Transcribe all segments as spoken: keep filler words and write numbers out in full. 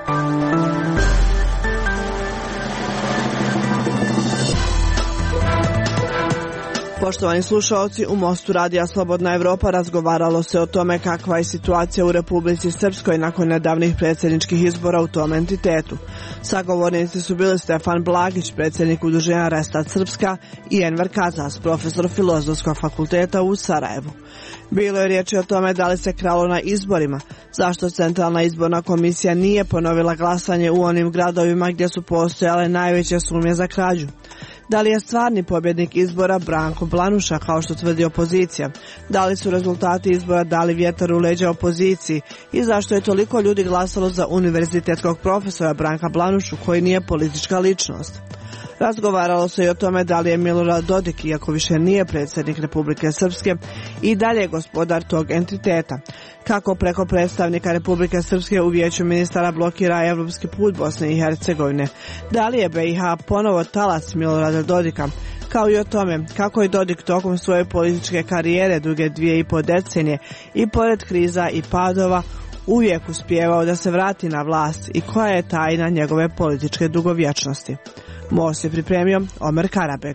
Poštovani slušalci, u Mostu radija Slobodna Evropa razgovaralo se o tome kakva je situacija u Republici Srpskoj nakon nedavnih predsjedničkih izbora u tom entitetu. Sagovornici su bili Stefan Blagić, predsjednik udruženja Restart Srpska, i Enver Kazas, profesor Filozofskog fakulteta u Sarajevu. Bilo je riječi o tome da li se kralo na izborima, zašto Centralna izborna komisija nije ponovila glasanje u onim gradovima gdje su postojale najveće sumnje za krađu. Da li je stvarni pobjednik izbora Branko Blanuša, kao što tvrdi opozicija? Da li su rezultati izbora dali vjetar u leđa opoziciji? I zašto je toliko ljudi glasalo za univerzitetskog profesora Branka Blanušu, koji nije politička ličnost? Razgovaralo se i o tome da li je Milorad Dodik, iako više nije predsjednik Republike Srpske, i dalje gospodar tog entiteta. Kako preko predstavnika Republike Srpske u Vijeću ministara blokira evropski put Bosne i Hercegovine? Da li je B i H ponovo talac Milorada Dodika? Kao i o tome kako je Dodik tokom svoje političke karijere duge dvije i po decenije i pored kriza i padova uvijek uspijevao da se vrati na vlast i koja je tajna njegove političke dugovječnosti. Most je pripremio Omer Karabeg.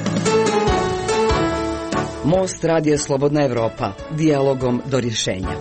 Most radija Slobodna Evropa, dijalogom do rješenja.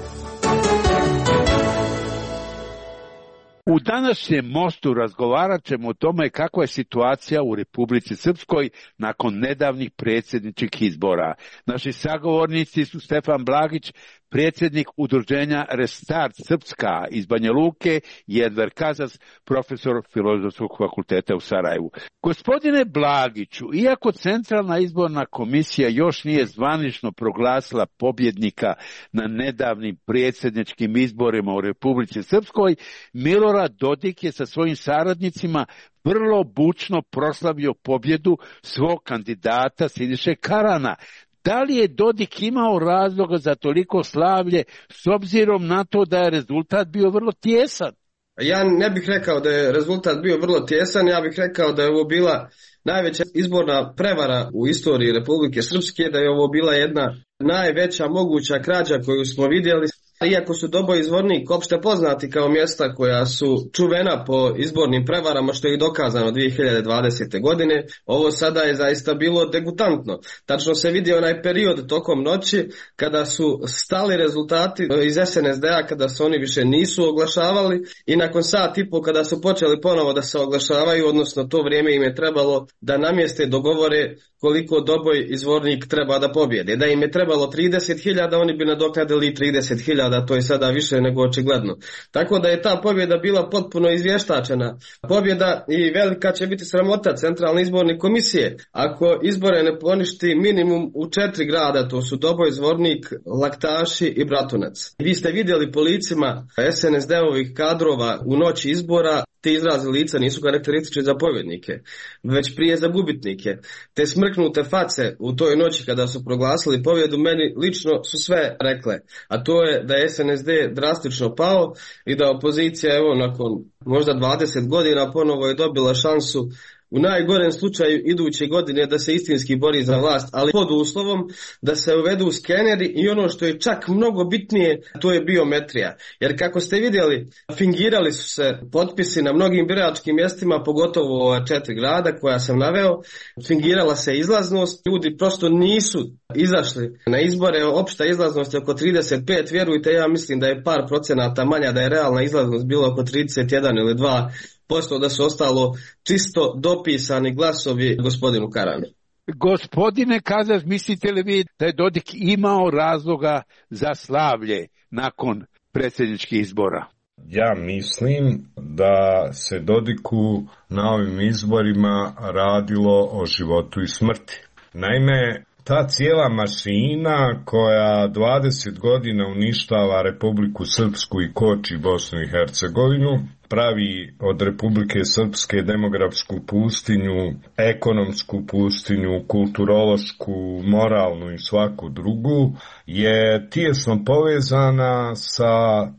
U današnjem Mostu razgovarat ćemo o tome kakva je situacija u Republici Srpskoj nakon nedavnih predsjedničkih izbora. Naši sagovornici su Stefan Blagić, predsjednik udruženja Restart Srpska iz Banja Luke, i Enver Kazas, profesor Filozofskog fakulteta u Sarajevu. Gospodine Blagiću, iako Centralna izborna komisija još nije zvanično proglasila pobjednika na nedavnim predsjedničkim izborima u Republici Srpskoj, Milorad Dodik je sa svojim saradnicima vrlo bučno proslavio pobjedu svog kandidata Siniše Karana. Da li je Dodik imao razloga za toliko slavlje s obzirom na to da je rezultat bio vrlo tjesan? Ja ne bih rekao da je rezultat bio vrlo tjesan, ja bih rekao da je ovo bila najveća izborna prevara u istoriji Republike Srpske, da je ovo bila jedna najveća moguća krađa koju smo vidjeli. Iako su Doboj i Zvornik opšte poznati kao mjesta koja su čuvena po izbornim prevarama, što je i dokazano dvije hiljade dvadesete. godine, ovo sada je zaista bilo degutantno. Tačno se vidio onaj period tokom noći kada su stali rezultati iz es en es de-a, kada se oni više nisu oglašavali, i nakon sat i po kada su počeli ponovo da se oglašavaju, odnosno to vrijeme im je trebalo da namjeste dogovore koliko Doboj i Zvornik treba da pobjede. Da im je trebalo trideset hiljada, oni bi nadoknadili trideset hiljada, to je sada više nego očigledno. Tako da je ta pobjeda bila potpuno izvještačena pobjeda i velika će biti sramota Centralne izborne komisije ako izbore ne poništi minimum u četiri grada, to su Doboj, Zvornik, Laktaši i Bratunac. Vi ste vidjeli po licima es en es de-ovih kadrova u noći izbora, te izrazi lica nisu karakteristični za pobjednike, već prije za gubitnike. Te smrknute face u toj noći kada su proglasili pobjedu meni lično su sve rekle, a to je da je es en es de drastično pao i da opozicija, evo, nakon možda dvadeset godina ponovo je dobila šansu u najgorem slučaju iduće godine da se istinski bori za vlast, ali pod uslovom da se uvedu skeneri i ono što je čak mnogo bitnije, to je biometrija. Jer kako ste vidjeli, fingirali su se potpisi na mnogim biračkim mjestima, pogotovo ova četiri grada koja sam naveo, fingirala se izlaznost, ljudi prosto nisu izašli na izbore, opšta izlaznost je oko trideset pet, vjerujte, ja mislim da je par procenata manja, da je realna izlaznost bila oko trideset jedan ili dva posto, da su ostalo čisto dopisani glasovi gospodinu Karanu. Gospodine Kazas, mislite li vi da je Dodik imao razloga za slavlje nakon predsjedničkih izbora? Ja mislim da se Dodiku na ovim izborima radilo o životu i smrti. Naime, ta cijela mašina koja dvadeset godina uništava Republiku Srpsku i koči Bosnu i Hercegovinu, pravi od Republike Srpske demografsku pustinju, ekonomsku pustinju, kulturološku, moralnu i svaku drugu, je tijesno povezana sa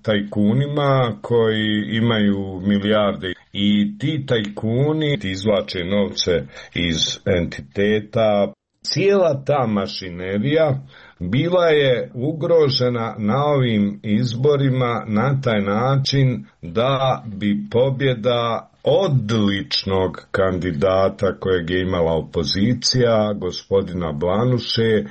tajkunima koji imaju milijarde. I ti tajkuni izvlače novce iz entiteta. Cijela ta mašinerija bila je ugrožena na ovim izborima na taj način da bi pobjeda odličnog kandidata kojeg je imala opozicija, gospodina Blanuše,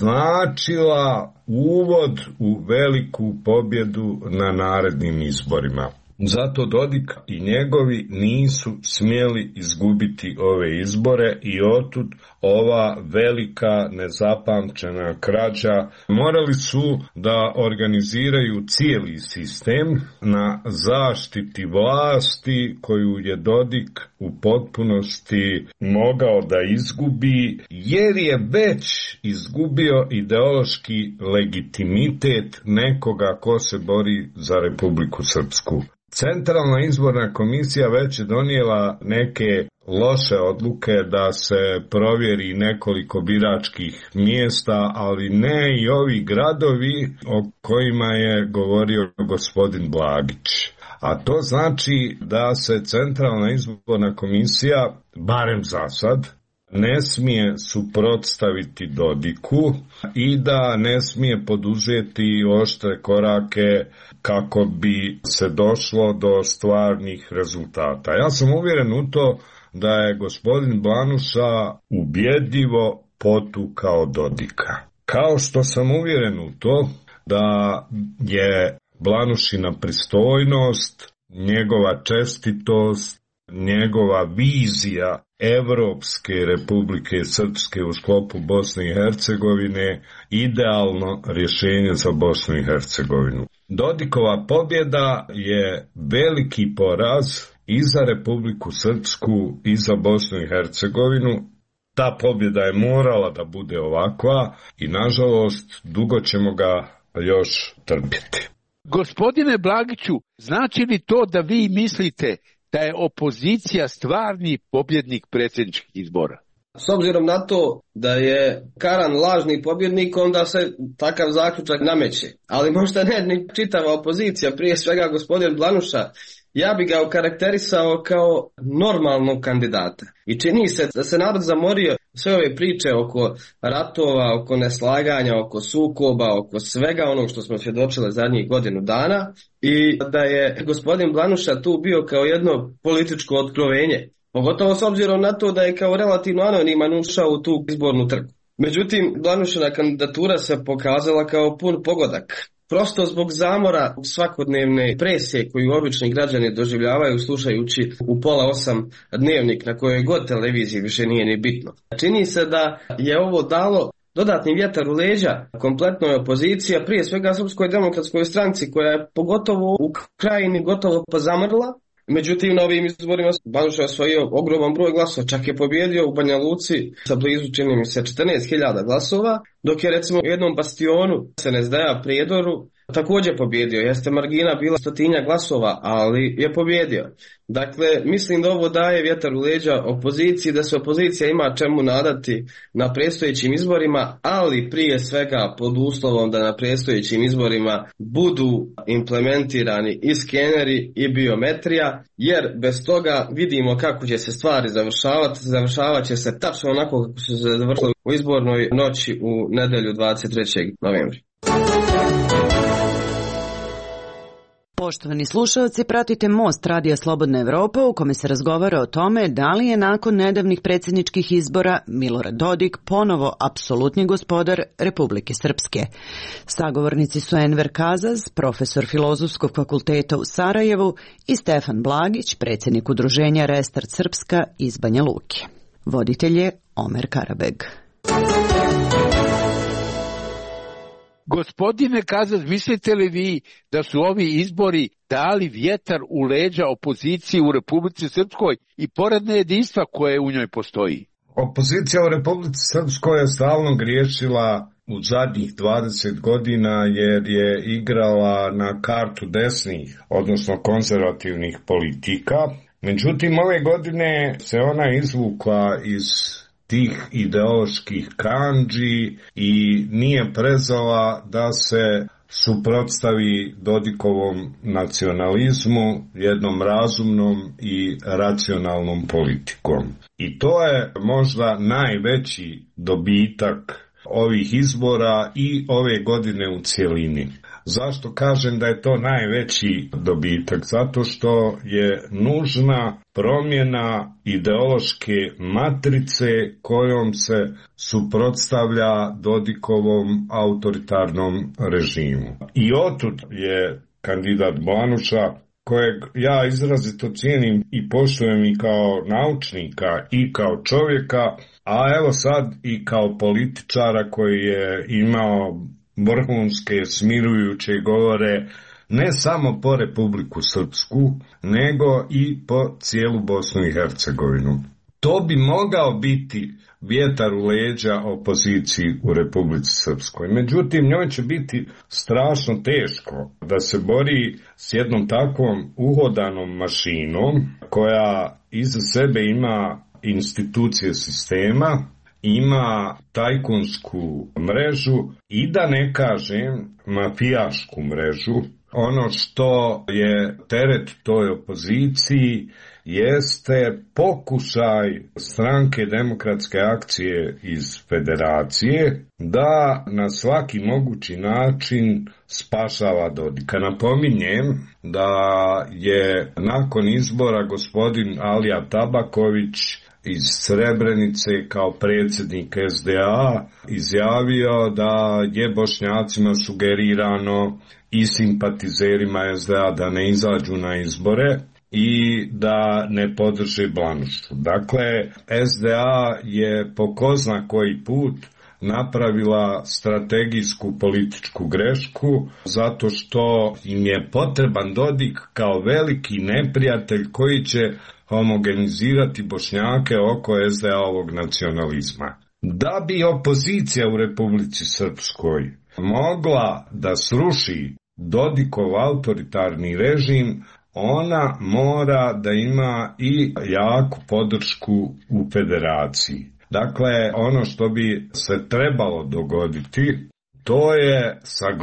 značila uvod u veliku pobjedu na narednim izborima. Zato Dodik i njegovi nisu smjeli izgubiti ove izbore i otud ova velika nezapamćena krađa. Morali su da organiziraju cijeli sistem na zaštiti vlasti koju je Dodik u potpunosti mogao da izgubi, jer je već izgubio ideološki legitimitet nekoga ko se bori za Republiku Srpsku. Centralna izborna komisija već je donijela neke loše odluke da se provjeri nekoliko biračkih mjesta, ali ne i ovi gradovi o kojima je govorio gospodin Blagić. A to znači da se Centralna izborna komisija, barem za sad, ne smije suprotstaviti Dodiku i da ne smije poduzeti oštre korake kako bi se došlo do stvarnih rezultata. Ja sam uvjeren u to da je gospodin Blanuša ubjedljivo potukao Dodika. Kao što sam uvjeren u to da je Blanušina pristojnost, njegova čestitost, njegova vizija Evropske Republike Srpske u sklopu Bosne i Hercegovine idealno rješenje za Bosnu i Hercegovinu. Dodikova pobjeda je veliki poraz i za Republiku Srpsku i za Bosnu i Hercegovinu. Ta pobjeda je morala da bude ovakva i nažalost dugo ćemo ga još trpjeti. Gospodine Blagiću, znači li to da vi mislite da je opozicija stvarni pobjednik predsjedničkih izbora? S obzirom na to da je Karan lažni pobjednik, onda se takav zaključak nameće. Ali možda ne ni čitava opozicija, prije svega gospodin Blanuša. Ja bi ga okarakterisao kao normalnog kandidata. I čini se da se narod zamorio sve ove priče oko ratova, oko neslaganja, oko sukoba, oko svega onog što smo svjedočili zadnjih godinu dana i da je gospodin Blanuša tu bio kao jedno političko otkrovenje. Pogotovo s obzirom na to da je kao relativno anoniman ušao u tu izbornu trku. Međutim, Blanušina kandidatura se pokazala kao pun pogodak. Prosto zbog zamora svakodnevne presije koju obični građani doživljavaju slušajući u pola osam dnevnik na kojoj god televiziji više nije ni bitno. Čini se da je ovo dalo dodatni vjetar u leđa kompletnoj opoziciji, a prije svega Srpskoj demokratskoj stranci koja je pogotovo u Krajini gotovo pa zamrla. Međutim, na ovim izborima Blanuša je osvojio ogroman broj glasova, čak je pobjedio u Banja Luci sa blizu, čini mi se, četrnaest hiljada glasova, dok je recimo u jednom bastionu S N S D-a Prijedoru također pobjedio. Jeste margina bila stotinja glasova, ali je pobjedio. Dakle, mislim da ovo daje vjetar u leđa opoziciji, da se opozicija ima čemu nadati na predstojećim izborima, ali prije svega pod uslovom da na predstojećim izborima budu implementirani i skeneri i biometrija, jer bez toga vidimo kako će se stvari završavati. Završavat će se tačno onako kako su se završili u izbornoj noći u nedjelju dvadeset trećeg novembra. Poštovani slušalci, pratite Most Radija Slobodna Evropa u kome se razgovara o tome da li je nakon nedavnih predsjedničkih izbora Milorad Dodik ponovo apsolutni gospodar Republike Srpske. Sagovornici su Enver Kazaz, profesor Filozofskog fakulteta u Sarajevu, i Stefan Blagić, predsjednik udruženja Restart Srpska iz Banja Luke. Voditelj je Omer Karabeg. Gospodine Kazaz, mislite li vi da su ovi izbori dali vjetar u leđa opoziciji u Republici Srpskoj i pored nejedinstva koje u njoj postoji? Opozicija u Republici Srpskoj je stalno griješila u zadnjih dvadeset godina jer je igrala na kartu desnih, odnosno konzervativnih politika. Međutim, ove godine se ona izvukla iz tih ideoloških kandži i nije prezala da se suprotstavi Dodikovom nacionalizmu jednom razumnom i racionalnom politikom. I to je možda najveći dobitak ovih izbora i ove godine u cjelini. Zašto kažem da je to najveći dobitak? Zato što je nužna promjena ideološke matrice kojom se suprotstavlja Dodikovom autoritarnom režimu. I otud je kandidat Blanuša, kojeg ja izrazito cijenim i poštujem i kao naučnika i kao čovjeka, a evo sad i kao političara koji je imao vrhunske smirujuće govore ne samo po Republiku Srpsku, nego i po cijelu Bosnu i Hercegovinu. To bi mogao biti vjetar u leđa opoziciji u Republici Srpskoj. Međutim, njoj će biti strašno teško da se bori s jednom takvom uhodanom mašinom koja iza sebe ima institucije sistema, ima tajkunsku mrežu i da ne kažem mafijašku mrežu. Ono što je teret toj opoziciji jeste pokušaj Stranke demokratske akcije iz Federacije da na svaki mogući način spašava Dodika. Napominjem da je nakon izbora gospodin Alija Tabaković iz Srebrenice kao predsjednik S D A izjavio da je Bošnjacima sugerirano i simpatizerima S D A da ne izađu na izbore i da ne podrže Blanušu. Dakle, S D A je po ko zna koji put napravila strategijsku političku grešku zato što im je potreban Dodik kao veliki neprijatelj koji će homogenizirati Bošnjake oko S D A-ovog nacionalizma. Da bi opozicija u Republici Srpskoj mogla da sruši Dodikov autoritarni režim, ona mora da ima i jaku podršku u Federaciji. Dakle, ono što bi se trebalo dogoditi, to je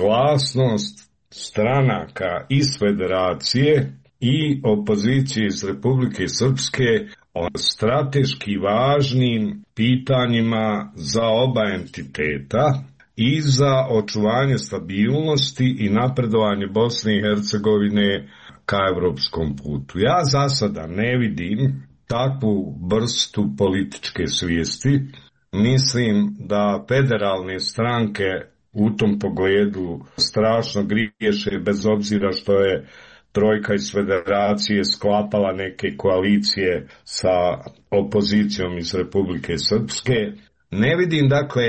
saglasnost stranaka iz Federacije i opozicije iz Republike Srpske o strateški važnim pitanjima za oba entiteta i za očuvanje stabilnosti i napredovanje Bosne i Hercegovine ka evropskom putu. Ja za sada ne vidim takvu vrstu političke svijesti. Mislim da federalne stranke u tom pogledu strašno griješe, bez obzira što je trojka iz Federacije sklapala neke koalicije sa opozicijom iz Republike Srpske. Ne vidim dakle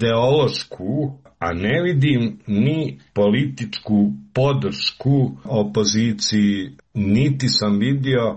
ideološku, a ne vidim ni političku podršku opoziciji, niti sam vidio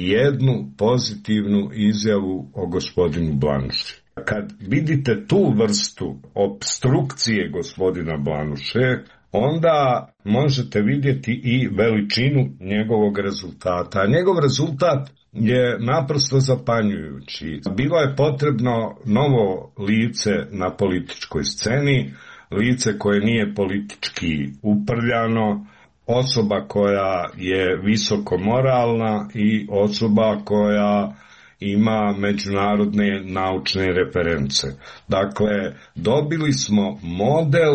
jednu pozitivnu izjavu o gospodinu Blanuši. Kad vidite tu vrstu opstrukcije gospodina Blanuše, onda možete vidjeti i veličinu njegovog rezultata. A njegov rezultat je naprosto zapanjujući. Bilo je potrebno novo lice na političkoj sceni, lice koje nije politički uprljano, osoba koja je visoko moralna i osoba koja ima međunarodne naučne reference. Dakle, dobili smo model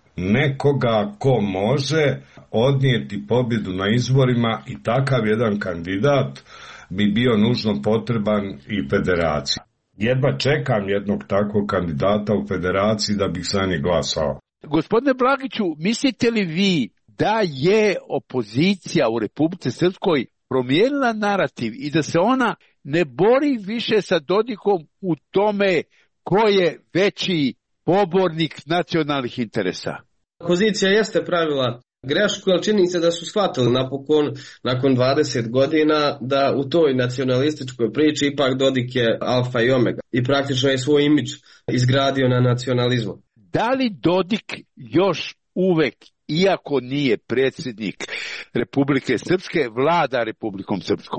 nekoga ko može odnijeti pobjedu na izborima i takav jedan kandidat bi bio nužno potreban i Federaciji. Jedva čekam jednog takvog kandidata u Federaciji da bih za njih glasao. Gospodine Blagiću, mislite li vi da je opozicija u Republici Srpskoj promijenila narativ i da se ona ne bori više sa Dodikom u tome ko je veći pobornik nacionalnih interesa? Opozicija jeste pravila grešku, ali čini se da su shvatili napokon, nakon dvadeset godina, da u toj nacionalističkoj priči ipak Dodik je alfa i omega i praktično je svoj imidž izgradio na nacionalizmu. Da li Dodik još uvek, iako nije predsjednik Republike Srpske, vlada Republikom Srpskom?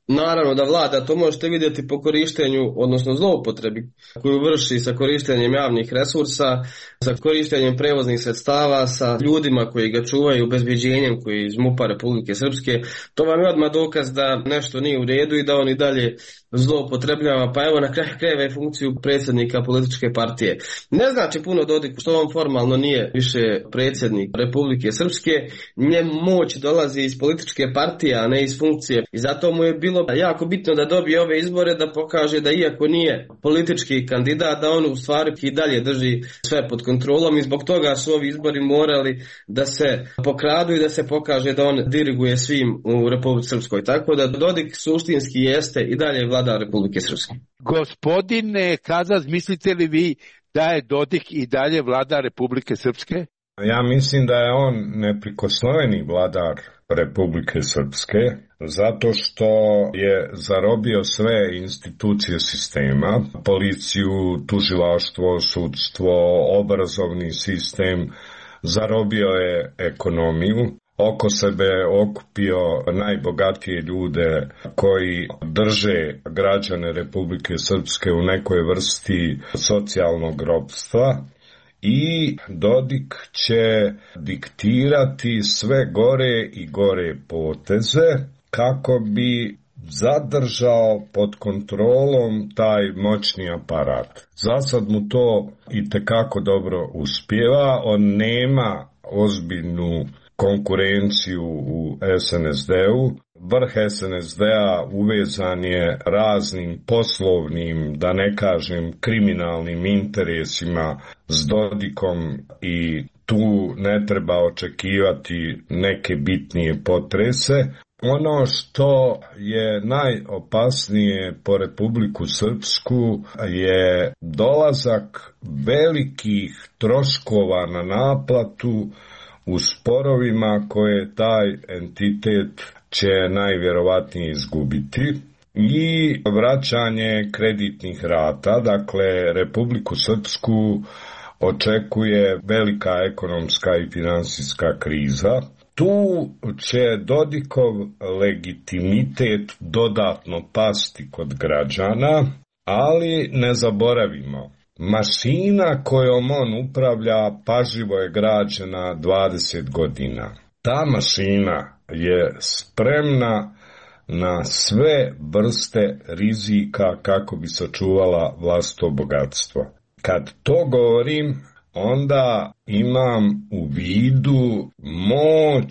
Naravno da vlada, to možete vidjeti po korištenju, odnosno zloupotrebi koju vrši sa korištenjem javnih resursa, sa korištenjem prevoznih sredstava, sa ljudima koji ga čuvaju, obezbeđenjem koji iz MUP-a Republike Srpske. To vam je odmah dokaz da nešto nije u redu i da on i dalje zloupotrebljava, pa evo na kraju krajeva i funkciju predsjednika političke partije. Ne znači puno Dodiku što on formalno nije više predsjednik Republike Srpske, njemu moć dolazi iz političke partije, a ne iz funkcije. I zato mu je bilo jako bitno da dobije ove izbore, da pokaže da iako nije politički kandidat, da on u stvari i dalje drži sve pod kontrolom i zbog toga su ovi izbori morali da se pokradu i da se pokaže da on diriguje svim u Republici Srpskoj. Tako da Dodik suštinski jeste i dalje vlada Republike Srpske. Gospodine Kazas, mislite li vi da je Dodik i dalje vlada Republike Srpske? Ja mislim da je on neprikosnoveni vladar Republike Srpske, zato što je zarobio sve institucije sistema, policiju, tužilaštvo, sudstvo, obrazovni sistem, zarobio je ekonomiju, oko sebe okupio najbogatije ljude koji drže građane Republike Srpske u nekoj vrsti socijalnog ropstva. I Dodik će diktirati sve gore i gore poteze kako bi zadržao pod kontrolom taj moćni aparat. Zasad mu to itekako dobro uspijeva, on nema ozbiljnu konkurenciju u es en es de-u. Vrh es en es de-a uvezan je raznim poslovnim, da ne kažem kriminalnim interesima s Dodikom i tu ne treba očekivati neke bitnije potrese. Ono što je najopasnije po Republiku Srpsku je dolazak velikih troškova na naplatu u sporovima koje taj entitet će najvjerovatnije izgubiti i vraćanje kreditnih rata. Dakle, Republiku Srpsku očekuje velika ekonomska i finansijska kriza. Tu će Dodikov legitimitet dodatno pasti kod građana, ali ne zaboravimo, mašina kojom on upravlja pažljivo je građena dvadeset godina. Ta mašina je spremna na sve vrste rizika kako bi sačuvala vlastito bogatstvo. Kad to govorim, onda imam u vidu moć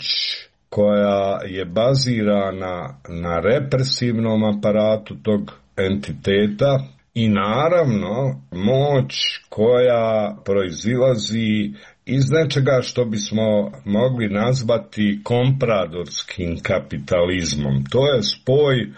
koja je bazirana na represivnom aparatu tog entiteta i naravno moć koja proizilazi iz nečega što bismo mogli nazvati kompradorskim kapitalizmom. To je spoj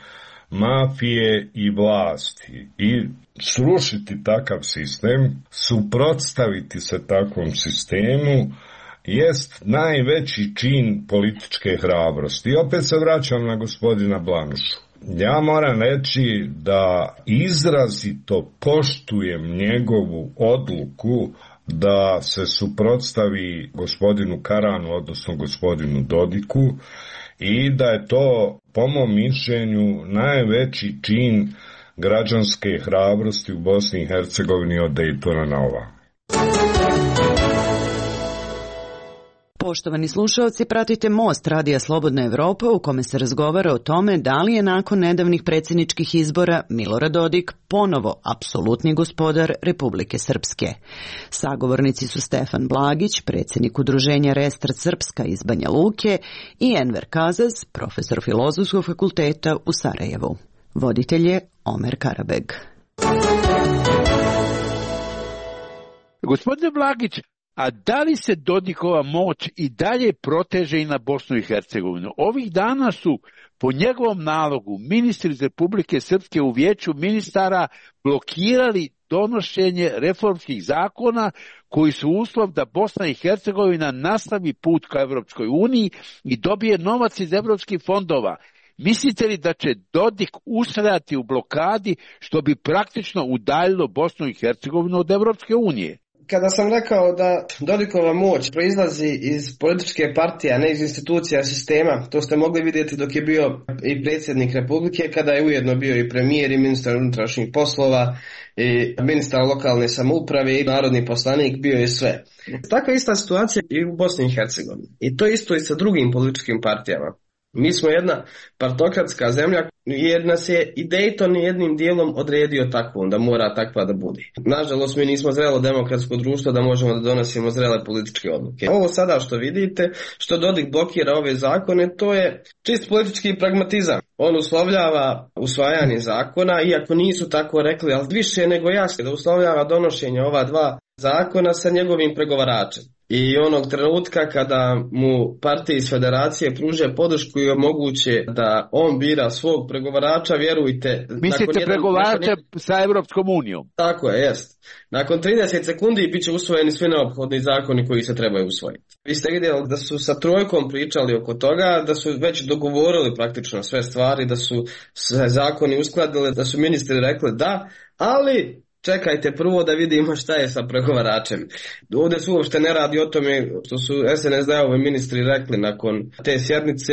mafije i vlasti i srušiti takav sistem, suprotstaviti se takvom sistemu jest najveći čin političke hrabrosti. I opet se vraćam na gospodina Blanušu. Ja moram reći da izrazito poštujem njegovu odluku da se suprotstavi gospodinu Karanu, odnosno gospodinu Dodiku, i da je to, po mom mišljenju, najveći čin građanske hrabrosti u Bosni i Hercegovini od Dejtona na ovamo. Poštovani slušalci, pratite Most Radija Slobodna Evropa u kome se razgovara o tome da li je nakon nedavnih predsjedničkih izbora Milorad Dodik ponovo apsolutni gospodar Republike Srpske. Sagovornici su Stefan Blagić, predsjednik udruženja Restart Srpska iz Banja Luke, i Enver Kazas, profesor Filozofskog fakulteta u Sarajevu. Voditelj je Omer Karabeg. Gospodine Blagić, a da li se Dodikova moć i dalje proteže i na Bosnu i Hercegovinu? Ovih dana su po njegovom nalogu ministri iz Republike Srpske u vijeću ministara blokirali donošenje reformskih zakona koji su uslov da Bosna i Hercegovina nastavi put ka Evropskoj uniji i dobije novac iz evropskih fondova. Mislite li da će Dodik ustrajati u blokadi što bi praktično udaljilo Bosnu i Hercegovinu od Evropske unije? Kada sam rekao da Dodikova moć proizlazi iz političke partije, a ne iz institucija sistema, to ste mogli vidjeti dok je bio i predsjednik Republike, kada je ujedno bio i premijer i ministar unutrašnjih poslova i ministar lokalne samouprave i narodni poslanik, bio je sve. Takva ista situacija i u Bosni i Hercegovini. I to isto i sa drugim političkim partijama. Mi smo jedna partokratska zemlja jer nas je i Dayton jednim dijelom odredio takvom, da mora takva da bude. Nažalost, mi nismo zrelo demokratsko društvo da možemo da donosimo zrele političke odluke. Ovo sada što vidite, što Dodik blokira ove zakone, to je čist politički pragmatizam. On uslovljava usvajanje zakona, iako nisu tako rekli, ali više nego jasno da uslovljava donošenje ova dva zakona sa njegovim pregovaračem. I onog trenutka kada mu partije iz federacije pruže podršku i omoguće da on bira svog pregovarača, vjerujte... Mislite pregovarača jedan... sa Evropskom unijom? Tako je, jest. Nakon trideset sekundi bit će usvojeni svi neophodni zakoni koji se trebaju usvojiti. Vi ste vidjeli da su sa Trojkom pričali oko toga, da su već dogovorili praktično sve stvari, da su se zakoni uskladili, da su ministri rekli da, ali... čekajte prvo da vidimo šta je sa pregovaračem. Ovdje se uopšte ne radi o tome što su es en es de-ovi ministri rekli nakon te sjednice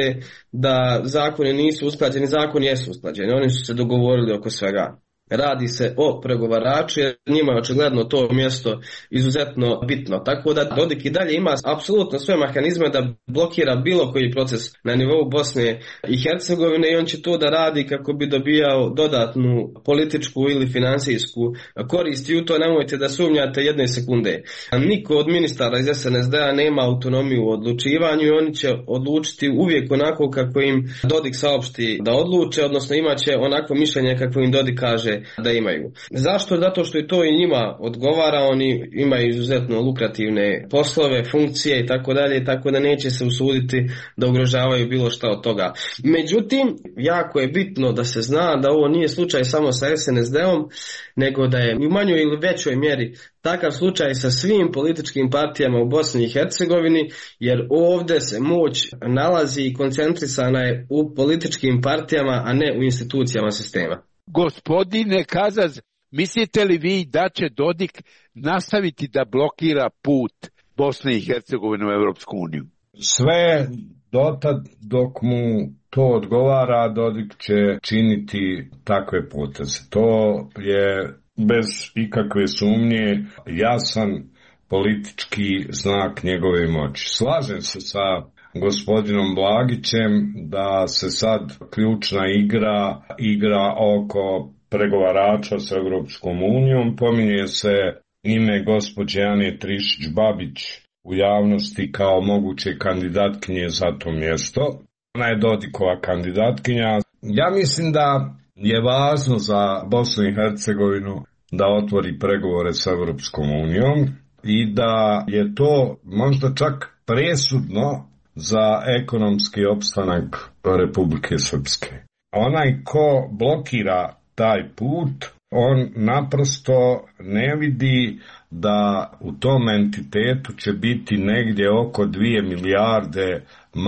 da zakoni nisu usklađeni, zakoni jesu usklađeni. Oni su se dogovorili oko svega. Radi se o pregovaraču jer njima je očigledno to mjesto izuzetno bitno. Tako da Dodik i dalje ima apsolutno sve mehanizme da blokira bilo koji proces na nivou Bosne i Hercegovine i on će to da radi kako bi dobijao dodatnu političku ili financijsku korist i u to nemojte da sumnjate jedne sekunde. Niko od ministara iz es en es de-a nema autonomiju u odlučivanju i oni će odlučiti uvijek onako kako im Dodik saopšti da odluče, odnosno imaće onako mišljenje kako im Dodik kaže da imaju. Zašto? Zato što i to i njima odgovara, oni imaju izuzetno lukrativne poslove, funkcije i tako dalje, tako da neće se usuditi da ugrožavaju bilo šta od toga. Međutim, jako je bitno da se zna da ovo nije slučaj samo sa es en es de-om, nego da je u manjoj ili većoj mjeri takav slučaj sa svim političkim partijama u Bosni i Hercegovini, jer ovdje se moć nalazi i koncentrisana je u političkim partijama, a ne u institucijama sistema. Gospodine Kazaz, mislite li vi da će Dodik nastaviti da blokira put Bosne i Hercegovine u Europsku uniju? Sve dotad dok mu to odgovara, Dodik će činiti takve poteze. To je bez ikakve sumnje jasan politički znak njegove moći. Slažem se sa gospodinom Blagićem da se sad ključna igra igra oko pregovarača s Europskom unijom. Pominje se ime gospođe Ane Trišić-Babić u javnosti kao moguće kandidatkinje za to mjesto. Ona je Dodikova kandidatkinja. Ja mislim da je važno za Bosnu i Hercegovinu da otvori pregovore s Europskom unijom i da je to možda čak presudno za ekonomski opstanak Republike Srpske. Onaj ko blokira taj put, on naprosto ne vidi da u tom entitetu će biti negdje oko dvije milijarde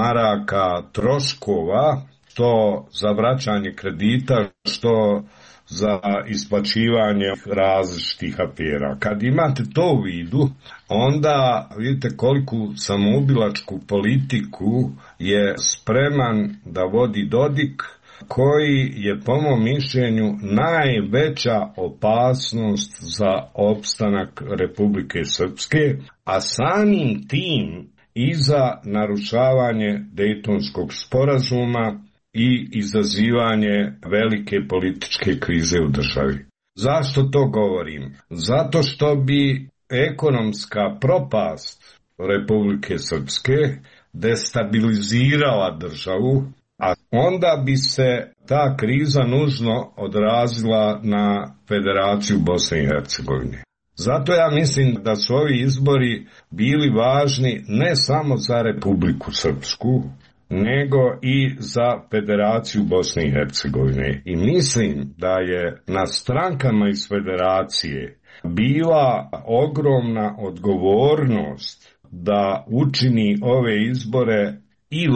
maraka troškova, što za vraćanje kredita, što za isplaćivanje različitih afera. Kad imate to u vidu, onda vidite koliku samoubilačku politiku je spreman da vodi Dodik, koji je po mom mišljenju najveća opasnost za opstanak Republike Srpske, a samim tim i za narušavanje Dejtonskog sporazuma i izazivanje velike političke krize u državi. Zašto to govorim? Zato što bi ekonomska propast Republike Srpske destabilizirala državu, a onda bi se ta kriza nužno odrazila na Federaciju Bosne i Hercegovine. Zato ja mislim da su ovi izbori bili važni ne samo za Republiku Srpsku, nego i za Federaciju Bosne i Hercegovine. I mislim da je na strankama iz Federacije bila ogromna odgovornost da učini ove izbore i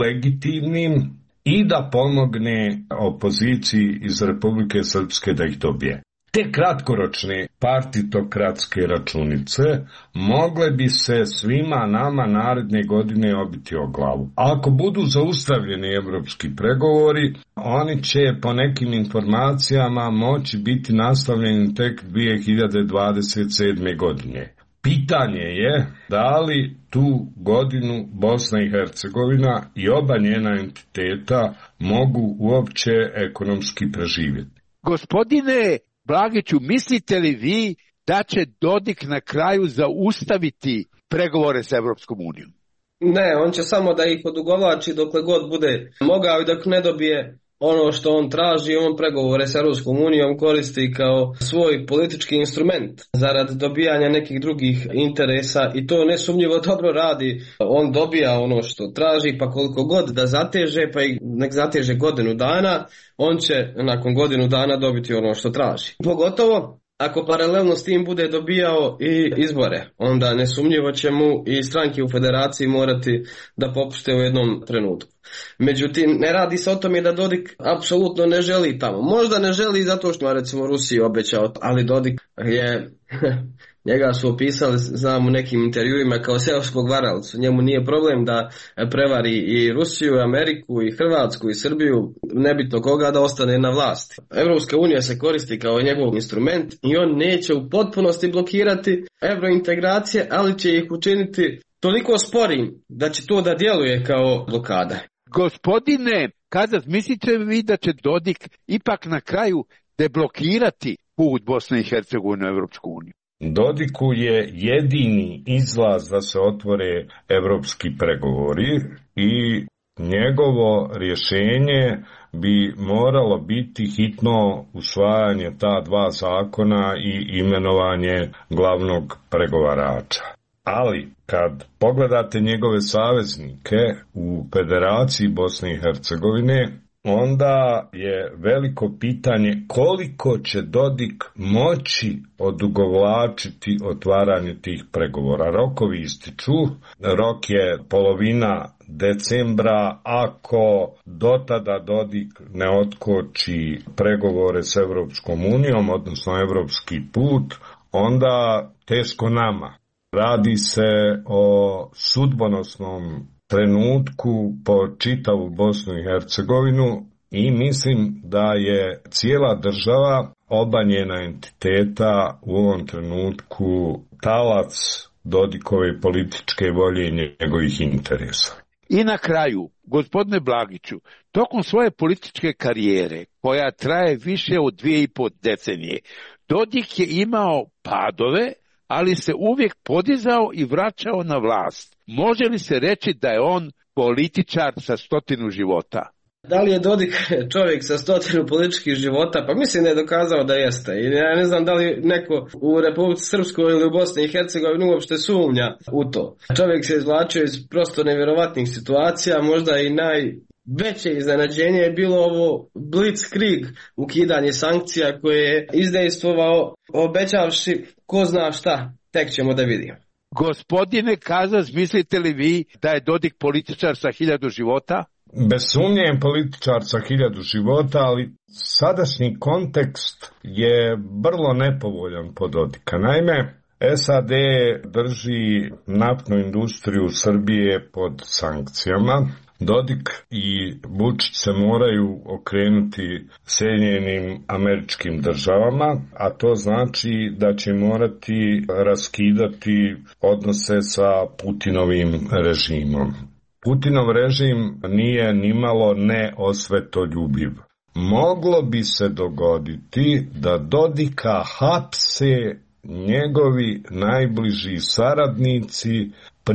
legitimnim i da pomogne opoziciji iz Republike Srpske da ih dobije. Te kratkoročne partitokratske računice mogle bi se svima nama naredne godine obiti o glavu. Ako budu zaustavljeni evropski pregovori, oni će po nekim informacijama moći biti nastavljeni tek dvije hiljade dvadeset sedme. godine. Pitanje je da li tu godinu Bosna i Hercegovina i oba njena entiteta mogu uopće ekonomski preživjeti. Gospodine Blagiću, mislite li vi da će Dodik na kraju zaustaviti pregovore s Evropskom unijom? Ne, on će samo da ih odugovlači dokle god bude mogao i dok ne dobije ono što on traži. On pregovore s Evropskom unijom koristi kao svoj politički instrument zarad dobijanja nekih drugih interesa i to nesumnjivo dobro radi. On dobija ono što traži, pa koliko god da zateže, pa i nek zateže godinu dana, on će nakon godinu dana dobiti ono što traži. Pogotovo ako paralelno s tim bude dobijao i izbore, onda nesumnjivo će mu i stranke u federaciji morati da popušte u jednom trenutku. Međutim, ne radi se o tome da Dodik apsolutno ne želi tamo. Možda ne želi zato što, recimo, Rusiji obećao, ali Dodik je... Njega su opisali, znam, u nekim intervjuima kao seoskog varalicu. Njemu nije problem da prevari i Rusiju, i Ameriku, i Hrvatsku, i Srbiju, nebitno koga, da ostane na vlasti. Evropska unija se koristi kao njegov instrument i on neće u potpunosti blokirati evrointegracije, ali će ih učiniti toliko sporim da će to da djeluje kao blokada. Gospodine Kazas, mislite vi da će Dodik ipak na kraju deblokirati put Bosne i Hercegovine u Evropsku uniju? Dodiku je jedini izlaz da se otvore evropski pregovori i njegovo rješenje bi moralo biti hitno usvajanje ta dva zakona i imenovanje glavnog pregovarača. Ali kad pogledate njegove saveznike u Federaciji Bosne i Hercegovine, onda je veliko pitanje koliko će Dodik moći odugovlačiti otvaranje tih pregovora. Rokovi ističu, rok je polovina decembra. Ako do tada Dodik ne otkoči pregovore s Evropskom unijom, odnosno evropski put, onda teško nama. Radi se o sudbonosnom trenutku po čitavu Bosnu i Hercegovinu i mislim da je cijela država, oba njena entiteta u ovom trenutku talac Dodikove političke volje i njegovih interesa. I na kraju, gospodine Blagiću, tokom svoje političke karijere, koja traje više od dvije i po decenije, Dodik je imao padove, ali se uvijek podizao i vraćao na vlast. Može li se reći da je on političar sa stotinu života? Da li je Dodik čovjek sa stotinu političkih života? Pa mislim da je dokazao da jeste. I ja ne znam da li neko u Republici Srpskoj ili u Bosni i Hercegovini uopšte sumnja u to. Čovjek se izvlačio iz prosto nevjerovatnih situacija, možda i najveće iznenađenje je bilo ovo blitzkrieg, ukidanje sankcija koje je izdejstvovao obećavši ko zna šta, tek ćemo da vidimo. Gospodine Kazas, mislite li vi da je Dodik političar sa hiljadu života? Bez sumnje je političar sa hiljadu života, ali sadašnji kontekst je vrlo nepovoljan po Dodika. Naime, S A D drži naftnu industriju Srbije pod sankcijama. Dodik i Vučić se moraju okrenuti Sjedinjenim Američkim Državama, a to znači da će morati raskidati odnose sa Putinovim režimom. Putinov režim nije nimalo neosvetoljubiv. Moglo bi se dogoditi da Dodika hapse njegovi najbliži saradnici,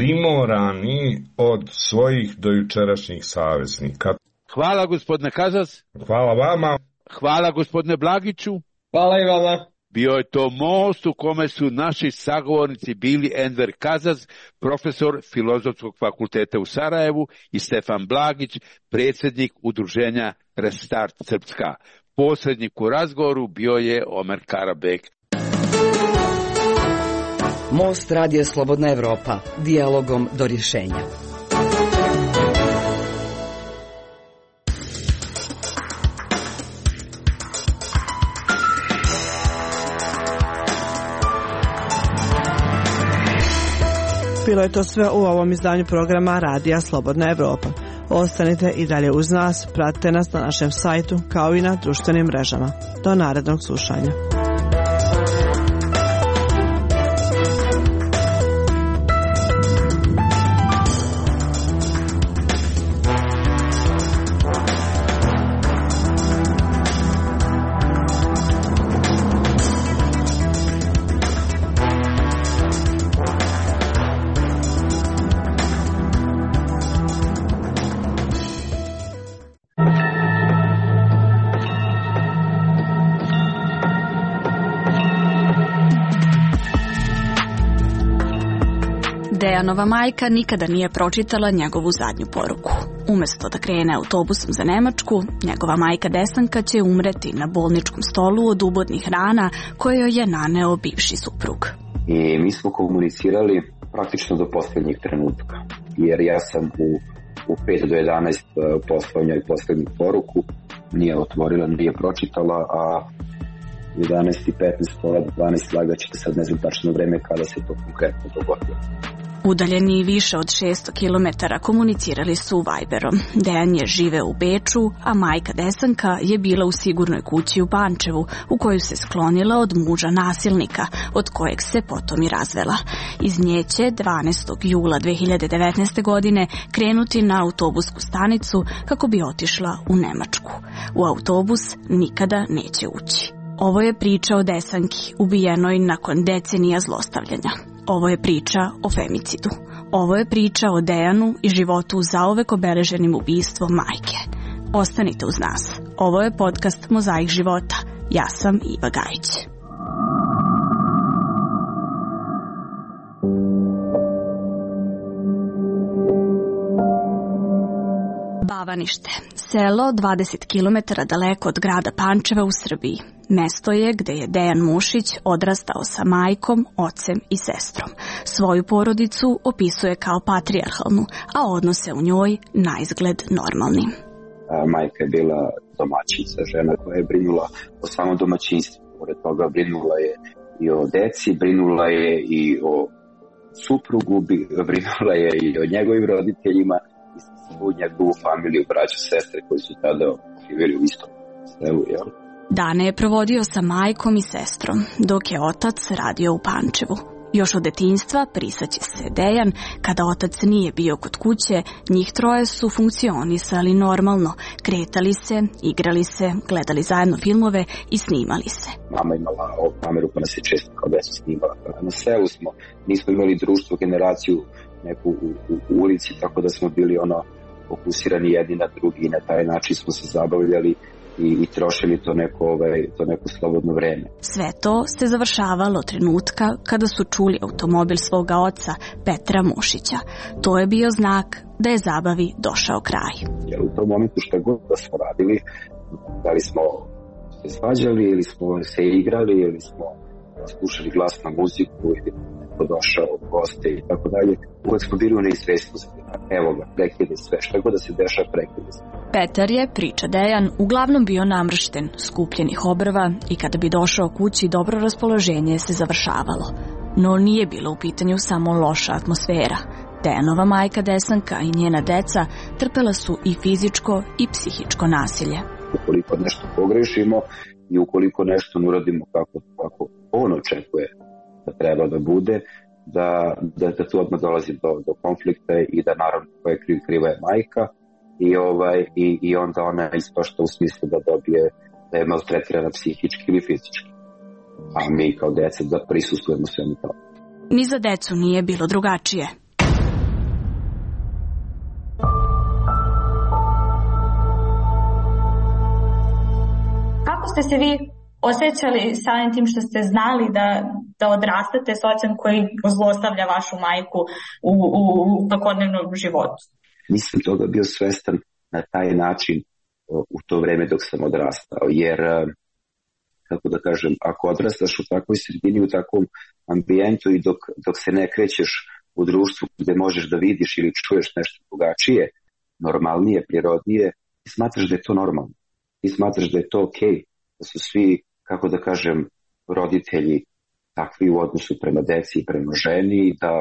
primorani od svojih dojučerašnjih saveznika. Hvala gospodine Kazas. Hvala vama. Hvala gospodine Blagiću. Hvala i vama. Bio je to most u kome su naši sagovornici bili Enver Kazas, profesor Filozofskog fakulteta u Sarajevu, i Stefan Blagić, predsjednik udruženja Restart Srpska. Posrednik u razgovoru bio je Omer Karabek. Most radija Slobodna Evropa, dijalogom do rješenja. bilo je to sve u ovom izdanju programa Radija Slobodna Evropa. Ostanite i dalje uz nas, pratite nas na našem sajtu kao i na društvenim mrežama. Do narednog slušanja. Dejanova majka nikada nije pročitala njegovu zadnju poruku. Umesto da krene autobusom za Nemačku, njegova majka Desanka će umreti na bolničkom stolu od ubodnih rana koje joj je naneo bivši suprug. I mi smo komunicirali praktično do posljednjeg trenutka, jer ja sam u, u pet do jedanaest poslao njoj posljednju poruku, nije otvorila, nije pročitala, a u jedanaest i petnaest, pola do dvanaest slagaćete, sad ne znam tačno vreme kada se to konkretno dogodilo. Udaljeni više od šesto kilometara komunicirali su Viberom. Dejan je živeo u Beču, a majka Desanka je bila u sigurnoj kući u Pančevu, u koju se sklonila od muža nasilnika, od kojeg se potom i razvela. Iz nje će dvanaestog jula dve hiljade devetnaeste. godine krenuti na autobusku stanicu kako bi otišla u Nemačku. U autobus nikada neće ući. Ovo je priča o Desanki, ubijenoj nakon decenija zlostavljanja. Ovo je priča o femicidu. Ovo je priča o Dejanu i životu zauvek obeleženim ubistvom majke. Ostanite uz nas. Ovo je podcast Mozaik života. Ja sam Iva Gajić. Bavanište, selo dvadeset kilometara daleko od grada Pančeva u Srbiji. Mesto je gde je Dejan Mušić odrastao sa majkom, ocem i sestrom. Svoju porodicu opisuje kao patrijarhalnu, a odnose u njoj naizgled normalnim. Majka je bila domaćica, žena koja je brinula o samom domaćinstvu. Pored toga brinula je i o deci, brinula je i o suprugu, brinula je i o njegovim roditeljima i svu njegovu familiju, braću, sestre koji su tada živjeli u istom selu, jel? Dane je provodio sa majkom i sestrom, dok je otac radio u Pančevu. Još od detinjstva prisaće se Dejan, kada otac nije bio kod kuće, njih troje su funkcionisali normalno, kretali se, igrali se, gledali zajedno filmove i snimali se. Mama imala ovu kameru pa nas je često kao deca snimala. Na selu smo, nismo imali društvo, generaciju neku u, u, u ulici, tako da smo bili ono fokusirani jedni na drugi i na taj način smo se zabavljali i, i trošili to neko, ovaj, to neko slobodno vreme. Sve to se završavalo trenutka kada su čuli automobil svoga oca, Petra Mušića. To je bio znak da je zabavi došao kraj. Jer u tom momentu šta god da smo radili, da li smo se svađali ili smo se igrali ili smo slušali glasnu muziku ili neko došao od goste i tako dalje, uvek smo bili u neizvestnosti. Evo ga, prekide sve, šta god da se dešava, prekide sve. Petar je, priča Dejan, uglavnom bio namršten, skupljenih obrva i kada bi došao kući dobro raspoloženje se završavalo. No nije bilo u pitanju samo loša atmosfera. Dejanova majka Desanka i njena deca trpela su i fizičko i psihičko nasilje. Ukoliko nešto pogrešimo i ukoliko nešto ne uradimo kako, kako on očekuje da treba da bude, da, da, da tu odmah dolazi do, do konflikta i da naravno koja je kriv, kriva je majka i, ovaj, i, i onda ona ispašta u smislu da dobije, da je maltretirana psihički ili fizički. A mi kao deca da prisustujemo svemu to. Ni za decu nije bilo drugačije. Kako ste se vi osjećali samim tim što ste znali da, da odrastate s ocem koji zlostavlja vašu majku u, u, u svakodnevnom životu? Nisam toga bio svestan na taj način u to vreme dok sam odrastao, jer, kako da kažem, ako odrastaš u takvoj sredini, u takvom ambijentu i dok, dok se ne krećeš u društvu gde možeš da vidiš ili čuješ nešto drugačije, normalnije, prirodnije, ti smatraš da je to normalno. Ti smatraš da je to okej, okay, da su svi, kako da kažem, roditelji takvi u odnosu prema deci i prema ženi, da,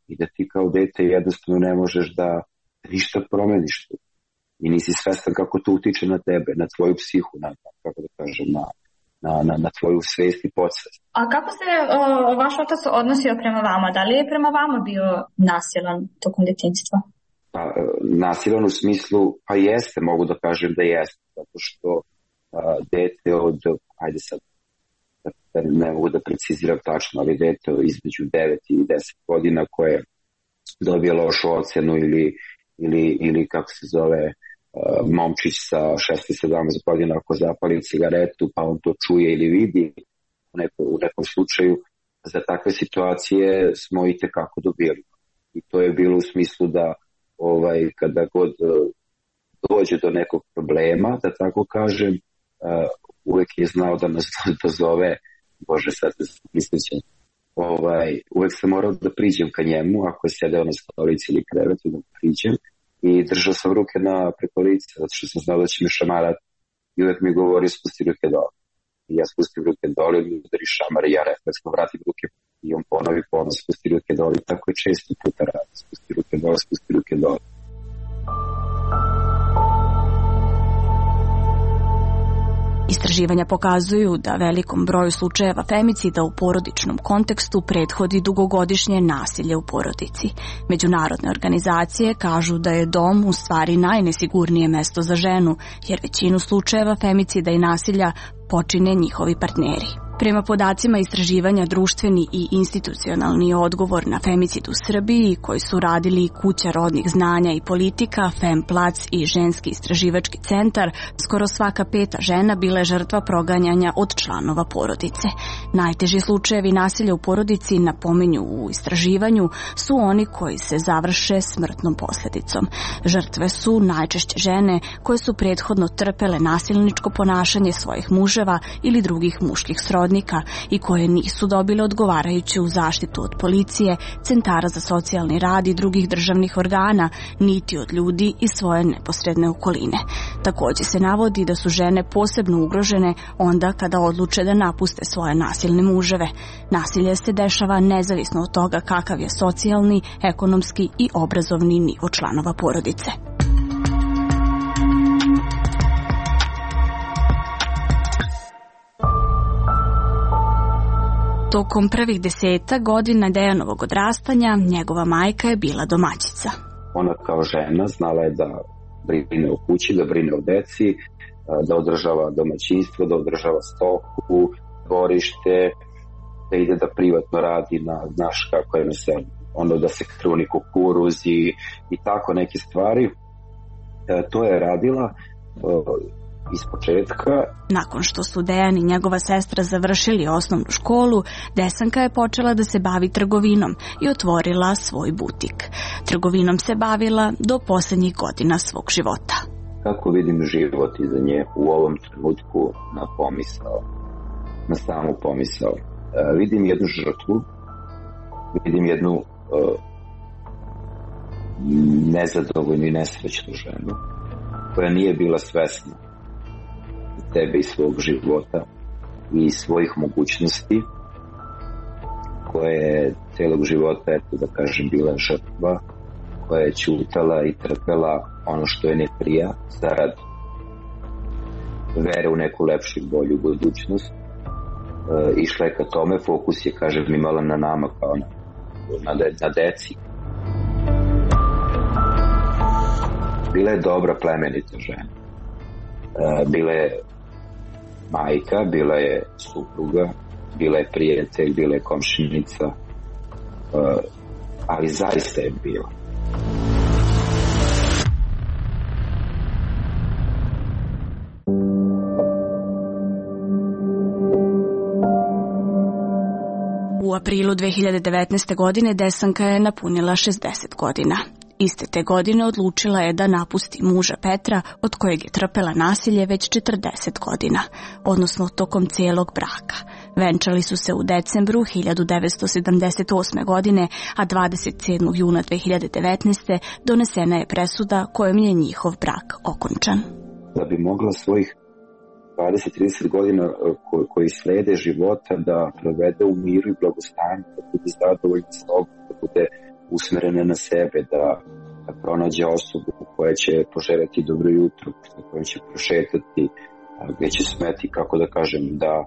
i da ti kao dete jednostavno ne možeš da ništa promeniš tu. I nisi svestan kako to utiče na tebe, na tvoju psihu, na, kako da kažem, na, na, na, na tvoju svest i podsvest. A kako se o, vaš otac odnosio prema vama? Da li je prema vama bio nasilan tokom djetinjstva? Pa, nasilan u smislu, pa jeste, mogu da kažem da jeste, zato što a, dete od, ajde sad, ne mogu da preciziram tačno, ali dete između devet i deset godina koje dobije lošu ocenu ili, ili, ili kako se zove, momčić sa šesnaest sedamnaest godina ako zapali cigaretu pa on to čuje ili vidi u nekom, u nekom slučaju, za takve situacije smo i tekako dobili. I to je bilo u smislu da ovaj, kada god dođe do nekog problema, da tako kažem, uvek je znao da nas dozove, bože sad se mislećem, ovaj, uvek sam morao da priđem ka njemu, ako je sedeo na stolici ili krevetu, da priđem. I držao sam ruke na preko lica, zato što sam znao da će mi šamarati. I uvek mi govori, spusti ruke dole. I ja spustim ruke dole, i mi udari šamar, i ja refleksno vratim ruke, i on ponovi ponos, spusti ruke dole. I tako je često puta radi, spusti ruke dole, spusti ruke dole. Istraživanja pokazuju da velikom broju slučajeva femicida u porodičnom kontekstu prethodi dugogodišnje nasilje u porodici. Međunarodne organizacije kažu da je dom u stvari najnesigurnije mesto za ženu, jer većinu slučajeva femicida i nasilja počine njihovi partneri. Prema podacima istraživanja društveni i institucionalni odgovor na femicid u Srbiji, koji su radili Kuća rodnih znanja i politika, Femplac i Ženski istraživački centar, skoro svaka peta žena bila je žrtva proganjanja od članova porodice. Najteži slučajevi nasilja u porodici, napominju u istraživanju, su oni koji se završe smrtnom posljedicom. Žrtve su najčešće žene koje su prethodno trpele nasilničko ponašanje svojih muževa ili drugih muških srodnika i koje nisu dobile odgovarajuću zaštitu od policije, centara za socijalni rad i drugih državnih organa, niti od ljudi iz svoje neposredne okoline. Također se navodi da su žene posebno ugrožene onda kada odluče da napuste svoje nasilne muževe. Nasilje se dešava nezavisno od toga kakav je socijalni, ekonomski i obrazovni nivo članova porodice. Tokom prvih deseta godina Dejanovog odrastanja njegova majka je bila domaćica. Ona kao žena znala je da brine o kući, da brine o deci, da održava domaćinstvo, da održava stoku, dvorište, da ide da privatno radi na, znaš kako je na selu, ono da se kruni kukuruz i, i tako neke stvari. E, to je radila e, iz početka. Nakon što su Dejan i njegova sestra završili osnovnu školu, Desanka je počela da se bavi trgovinom i otvorila svoj butik. Trgovinom se bavila do posljednjih godina svog života. Kako vidim život iza nje u ovom trenutku na pomisao, na samu pomisao. E, vidim jednu žrtvu, vidim jednu e, nezadovoljnu i nesrećnu ženu koja nije bila svesna tebe i svog života i svojih mogućnosti, koja je celog života, eto da kažem, bila žrtva, koja je ćutala i trpela ono što je ne prija zarad vere u neku lepšu i bolju budućnost. E, išla je ka tome, fokus je, kažem, imala na nama kao na, na, de, na deci. Bila je dobra, plemenita žena. E, bila je majka, bila je supruga, bila je prijatelj, bila je komšinica, uh, ali zaista je bila. U aprilu dve hiljade devetnaeste. godine Desanka je napunila šezdeset godina. Iste te godine odlučila je da napusti muža Petra, od kojeg je trpela nasilje već četrdeset godina, odnosno tokom cijelog braka. Venčali su se u decembru hiljadu devetsto sedamdeset osme. godine, a dvadeset sedmog juna dve hiljade devetnaeste. donesena je presuda kojom je njihov brak okončan. Da bi mogla svojih dvadeset do trideset godina ko, koji slede života da provede u miru i blagostanju, da bude zadovoljna s sobom, da bude usmerene na sebe, da, da pronađe osobu koja će poželjeti dobro jutro, sa kojom će prošetati, gdje će smeti, kako da kažem, da,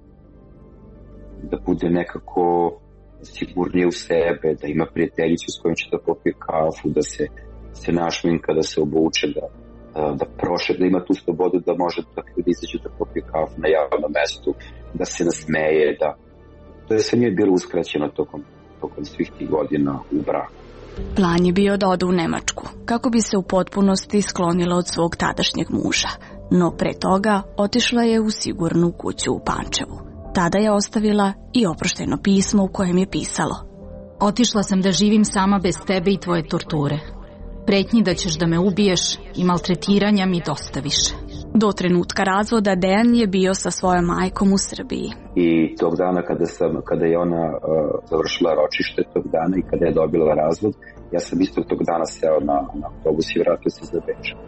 da bude nekako sigurnije u sebe, da ima prijateljicu s kojom će da popije kafu, da se, se našminka, da se obuče, da, da, da prošet, da ima tu slobodu da može da izađe da popije kafu na javnom mestu, da se nasmeje, da to je sve nije bilo uskraćeno tokom, tokom svih tih godina u braku. Plan je bio da ode u Nemačku, kako bi se u potpunosti sklonila od svog tadašnjeg muža, no pre toga otišla je u sigurnu kuću u Pančevu. Tada je ostavila i oprošteno pismo u kojem je pisalo: Otišla sam da živim sama bez tebe i tvoje torture. Pretnji da ćeš da me ubiješ i maltretiranja mi dosta više. Do trenutka razvoda Dejan je bio sa svojom majkom u Srbiji. I tog dana kada, sam, kada je ona uh, završila ročište tog dana i kada je dobila razvod, ja sam isto tog dana seo na, na autobus i vratio se za Beč. Uh,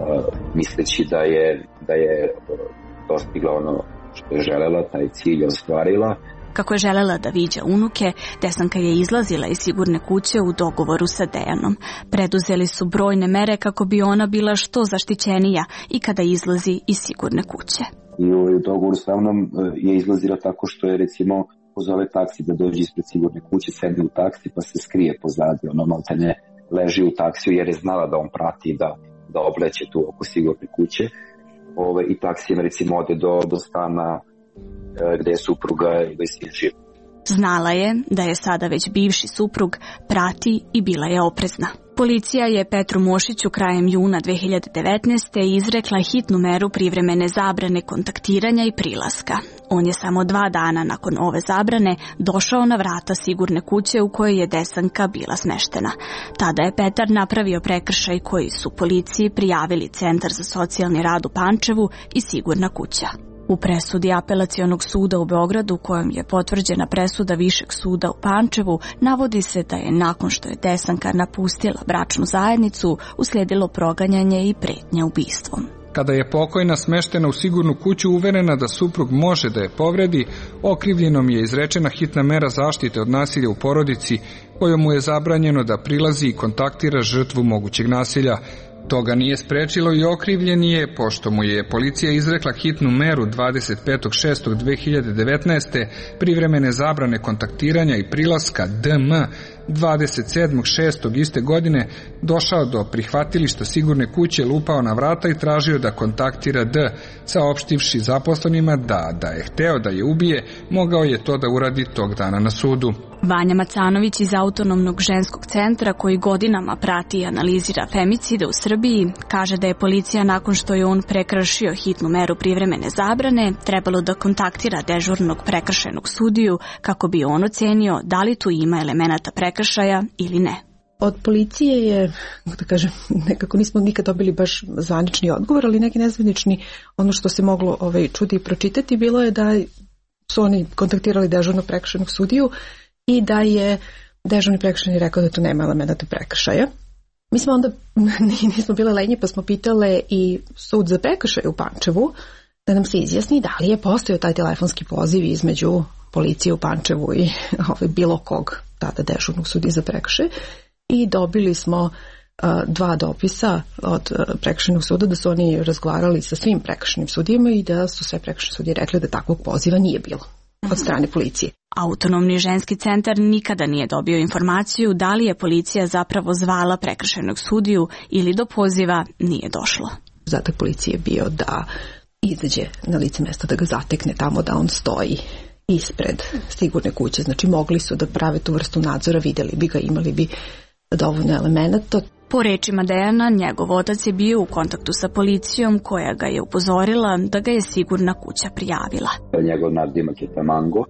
misleći da je, da je uh, dostigla ono što je želela, taj cilj ostvarila. Kako je želela da viđa unuke, Desanka je izlazila iz sigurne kuće u dogovoru sa Dejanom. Preduzeli su brojne mere kako bi ona bila što zaštićenija i kada izlazi iz sigurne kuće. I u dogovoru sa mnom je izlazila tako što je, recimo, pozove taksi da dođe ispred sigurne kuće, sedne u taksi pa se skrije pozadi, ono maltene leži u taksiju jer je znala da on prati da, da obleće tu oko sigurne kuće. Ove, i taksijem, recimo, ode do, do stana gde je supruga ili sin živ. Znala je da je sada već bivši suprug prati i bila je oprezna. Policija je Petru Mošiću krajem juna dve hiljade devetnaeste. izrekla hitnu meru privremene zabrane kontaktiranja i prilaska. On je samo dva dana nakon ove zabrane došao na vrata sigurne kuće u kojoj je Desanka bila smeštena. Tada je Petar napravio prekršaj koji su policiji prijavili Centar za socijalni rad u Pančevu i sigurna kuća. U presudi Apelacionog suda u Beogradu, kojom je potvrđena presuda Višeg suda u Pančevu, navodi se da je nakon što je Desanka napustila bračnu zajednicu, uslijedilo proganjanje i pretnja ubistvom. Kada je pokojna smeštena u sigurnu kuću uverena da suprug može da je povredi, okrivljenom je izrečena hitna mera zaštite od nasilja u porodici, kojom mu je zabranjeno da prilazi i kontaktira žrtvu mogućeg nasilja. Toga nije sprečilo i okrivljeni je, pošto mu je policija izrekla hitnu meru dvadeset petog šestog dve hiljade devetnaeste. privremene zabrane kontaktiranja i prilaska D M dvadeset sedmog šestog iste godine došao do prihvatilišta sigurne kuće, lupao na vrata i tražio da kontaktira D, saopštivši zaposlenima da, da je hteo da je ubije, mogao je to da uradi tog dana na sudu. Vanja Macanović iz Autonomnog ženskog centra, koji godinama prati i analizira femicide u Srbiji, kaže da je policija nakon što je on prekršio hitnu meru privremene zabrane trebalo da kontaktira dežurnog prekršajnog sudiju kako bi on ocenio da li tu ima elemenata prekršaja ili ne. Od policije je, da kažem, nekako nismo nikad dobili baš zvanični odgovor, ali neki nezvanični, ono što se moglo ovaj, čuti i pročitati, bilo je da su oni kontaktirali dežurnog prekršajnog sudiju i da je dežurni prekršajni rekao da tu nema elemenata prekršaja. Mi smo onda, nismo bile lenji, pa smo pitale i sud za prekršaj u Pančevu da nam se izjasni da li je postojao taj telefonski poziv između policije u Pančevu i ovaj, bilo kog tada dežurnog sudije za prekršaj. I dobili smo uh, dva dopisa od uh, prekršajnog suda da su oni razgovarali sa svim prekršajnim sudijama i da su sve prekršajne sudije rekli da takvog poziva nije bilo od strane policije. Autonomni ženski centar nikada nije dobio informaciju da li je policija zapravo zvala prekršajnog sudiju ili do poziva nije došlo. Zato je policije bio da izađe na lice mesta, da ga zatekne tamo da on stoji ispred sigurne kuće. Znači mogli su da prave tu vrstu nadzora, vidjeli bi ga, imali bi dovoljno elemenata. Po rečima Dejana, njegov otac je bio u kontaktu sa policijom koja ga je upozorila da ga je sigurna kuća prijavila. Njegov nadimak je Tamango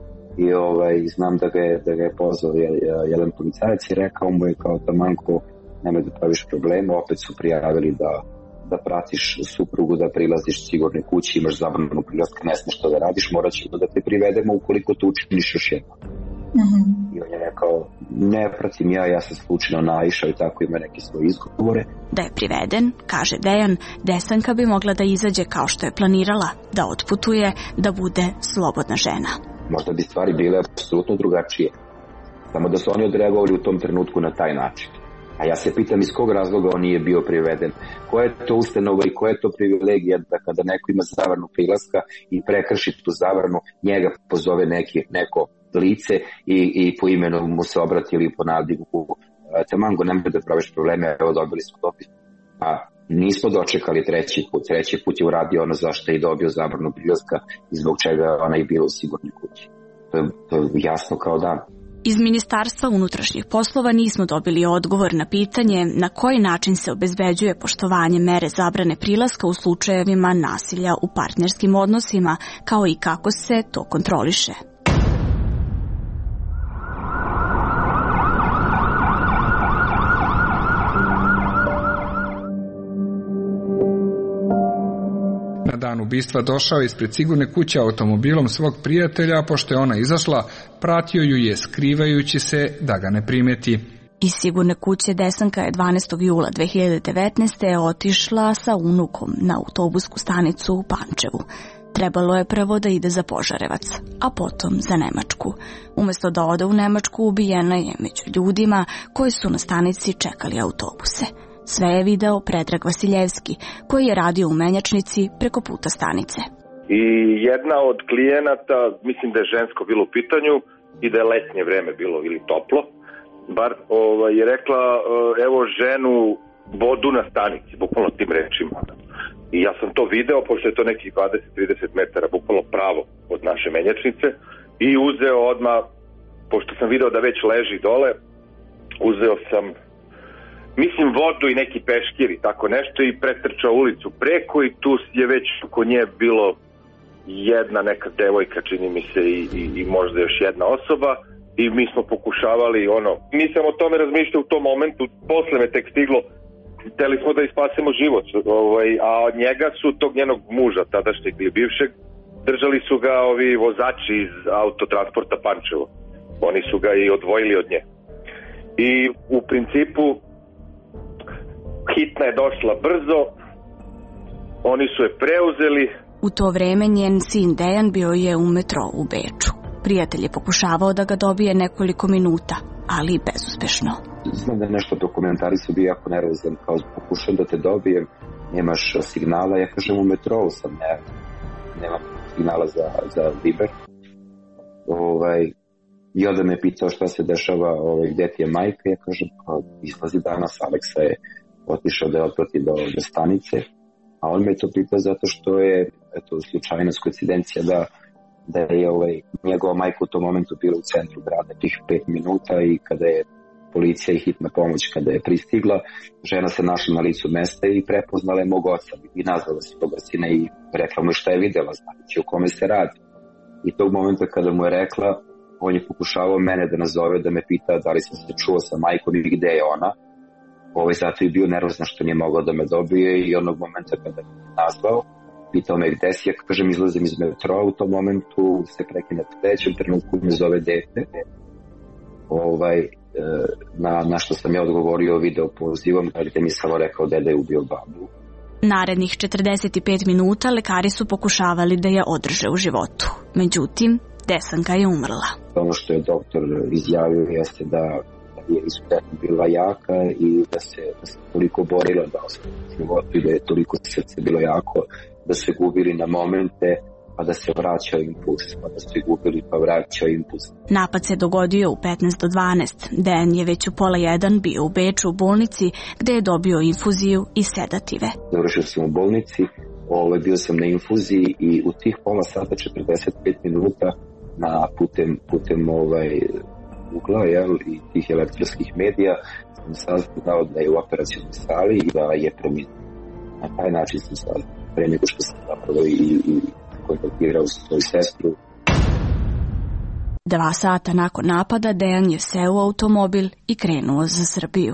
i ovaj, znam da ga je, da ga je pozvao jedan policajac i rekao mu je kao Tamango, nemoj da praviš problema, opet su prijavili da, da pratiš suprugu, da prilaziš sigurne kući, imaš zabranu prilazka, ne smiješ što da radiš, morat ćemo da te privedemo ukoliko to učiniš još jednom. Mm-hmm. I on je rekao, ne pratim ja, ja sam slučajno naišao i tako ima neke svoje izgovore. Da je priveden, kaže Dejan, Desanka bi mogla da izađe kao što je planirala, da otputuje, da bude slobodna žena. Možda bi stvari bile apsolutno drugačije. Samo da su oni odreagovali u tom trenutku na taj način. A ja se pitam iz kog razloga on nije bio priveden. Koja je to ustanova i koja je to privilegija da kada neko ima zabranu prilaska i prekrši tu zabranu, njega pozove neki, neko lice i, i po imenu mu se obrati ili po nadimu. Tamango, nemoj da praviš probleme, evo dobili smo dopis. A nismo dočekali treći put. Treći put je uradio ono zašto je dobio zabranu prilaska i zbog čega ona je bila u sigurnoj kući. To je, to je jasno kao dan. Iz Ministarstva unutrašnjih poslova nismo dobili odgovor na pitanje na koji način se obezbeđuje poštovanje mere zabrane prilaska u slučajevima nasilja u partnerskim odnosima, kao i kako se to kontroliše. Na dan ubistva došao ispred sigurne kuće automobilom svog prijatelja, a pošto je ona izašla, pratio ju je skrivajući se da ga ne primeti. Iz sigurne kuće Desanka je dvanaestog jula dve hiljade devetnaeste. otišla sa unukom na autobusku stanicu u Pančevu. Trebalo je prvo da ide za Požarevac, a potom za Nemačku. Umesto da ode u Nemačku, ubijena je među ljudima koji su na stanici čekali autobuse. Sve je video Predrag Vasiljevski, koji je radio u menjačnici preko puta stanice. I jedna od klijenata, mislim da je žensko bilo u pitanju i da je letnje vreme bilo ili toplo, bar ovaj, je rekla evo ženu vodu na stanici, bukvalno tim rečima. I ja sam to video, pošto je to nekih dvadeset do trideset metara, bukvalno pravo od naše menjačnice, i uzeo odmah, pošto sam video da već leži dole, uzeo sam mislim vodu i neki peškir i tako nešto i pretrčao ulicu preko i tu je već oko nje bilo jedna neka devojka, čini mi se, i, i, i možda još jedna osoba i mi smo pokušavali ono, nisam o tome razmišljao u tom momentu, posle me tek stiglo, hteli smo da ispasemo život, ovaj, a od njega su tog njenog muža, tadašnjeg ili bivšeg, držali su ga ovi vozači iz autotransporta Pančevo, oni su ga i odvojili od nje. I u principu hitna je došla brzo, oni su je preuzeli. U to vreme njen sin Dejan bio je u metrou u Beču. Prijatelj je pokušavao da ga dobije nekoliko minuta, ali bezuspešno. Znam da nešto dokumentari su bio jako nervozan, kao pokušam da te dobijem, nemaš signala, ja kažem u metrou sam, ne, nemam signala za, za Viber. Ovaj, I onda me pitao šta se dešava, ovaj, gde ti je majka, ja kažem, kao, izlazi danas, Aleksa je otišao da je otprati do, do stanice, a on me to pitao zato što je, eto, slučajnost, koincidencija da, da je ovaj, njegova majka u tom momentu bila u centru grada tih pet minuta i kada je policija i hitna pomoć kada je pristigla, žena se našla na licu mesta i prepoznala je mog oca i nazvala se toga sina i rekla mu šta je videla, znači o kome se radi. I tog momenta kada mu je rekla, on je pokušavao mene da nazove, da me pita da li sam se čuo sa majkom i gde je ona. Ovaj, zato je bio nervozan što nije mogao da me dobije i onog momenta kada me nazvao, pitao me gde si, ja kažem izlazim iz metroa, u tom momentu se prekine u trećem trenutku me zove dete. Ovaj, na, na što sam ja odgovorio video pozivom, gde mi samo rekao deda je ubio babu. Narednih četrdeset pet minuta lekari su pokušavali da je održe u životu. Međutim, Desanka je umrla. Ono što je doktor izjavio jeste da je izuzetno bila jaka i da se, da se toliko borila da ostane u životu i da je toliko srce bilo jako da se gubili na momente pa da se vraća impuls, pa da se gubili pa vraća impuls. Napad se dogodio u petnaest do dvanaest. Dejan je već u pola jedan bio u Beču u bolnici gde je dobio infuziju i sedative. Završio sam u bolnici, ovaj, bio sam na infuziji i u tih pola sata četrdeset pet minuta na putem, putem ovaj, ugla, jel, i tih elektronskih medija sam saznao da je u operacionoj sali i da je preminuo. Na taj način sam saznao, pre nego što sam zapravo i, i kontaktirao svoju sestru. Dva sata nakon napada Dejan je seo u automobil i krenuo za Srbiju.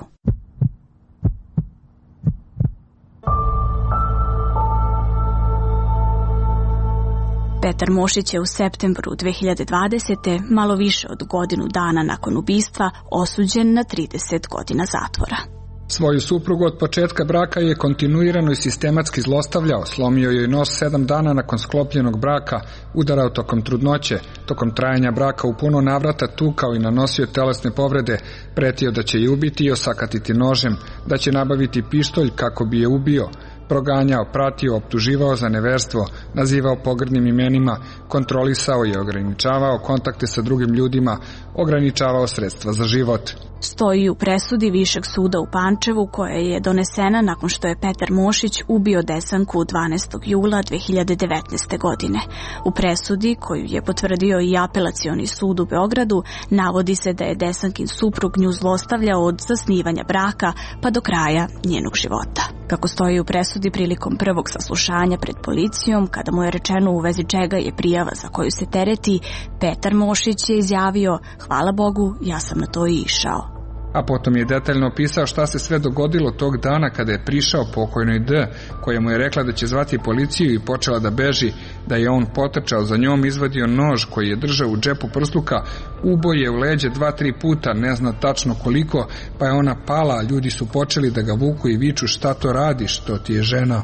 Petar Mošić je u septembru dve hiljade dvadesete. malo više od godinu dana nakon ubistva, osuđen na trideset godina zatvora. Svoju suprugu od početka braka je kontinuirano i sistematski zlostavljao, slomio joj nos sedam dana nakon sklopljenog braka, udarao tokom trudnoće, tokom trajanja braka u puno navrata tukao i nanosio telesne povrede, pretio da će je ubiti i osakatiti nožem, da će nabaviti pištolj kako bi je ubio, proganjao, pratio, optuživao za neverstvo, nazivao pogrdnim imenima, kontrolisao i ograničavao kontakte sa drugim ljudima, ograničavao sredstva za život. Stoji u presudi Višeg suda u Pančevu koja je donesena nakon što je Petar Mošić ubio Desanku dvanaestog jula dve hiljade devetnaeste. godine. U presudi, koju je potvrdio i Apelacioni sud u Beogradu, navodi se da je Desankin suprug nju zlostavljao od zasnivanja braka pa do kraja njenog života. Kako stoji u presudi prilikom prvog saslušanja pred policijom, kada mu je rečeno u vezi čega je prijava za koju se tereti, Petar Mošić je izjavio: "Hvala Bogu, ja sam na to i išao." A potom je detaljno opisao šta se sve dogodilo tog dana kada je prišao pokojnoj D, koja mu je rekla da će zvati policiju i počela da beži, da je on potrčao za njom, izvadio nož koji je držao u džepu prsluka, ubo je u leđe dva, tri puta, ne zna tačno koliko, pa je ona pala, a ljudi su počeli da ga vuku i viču: "Šta to radiš, to ti je žena."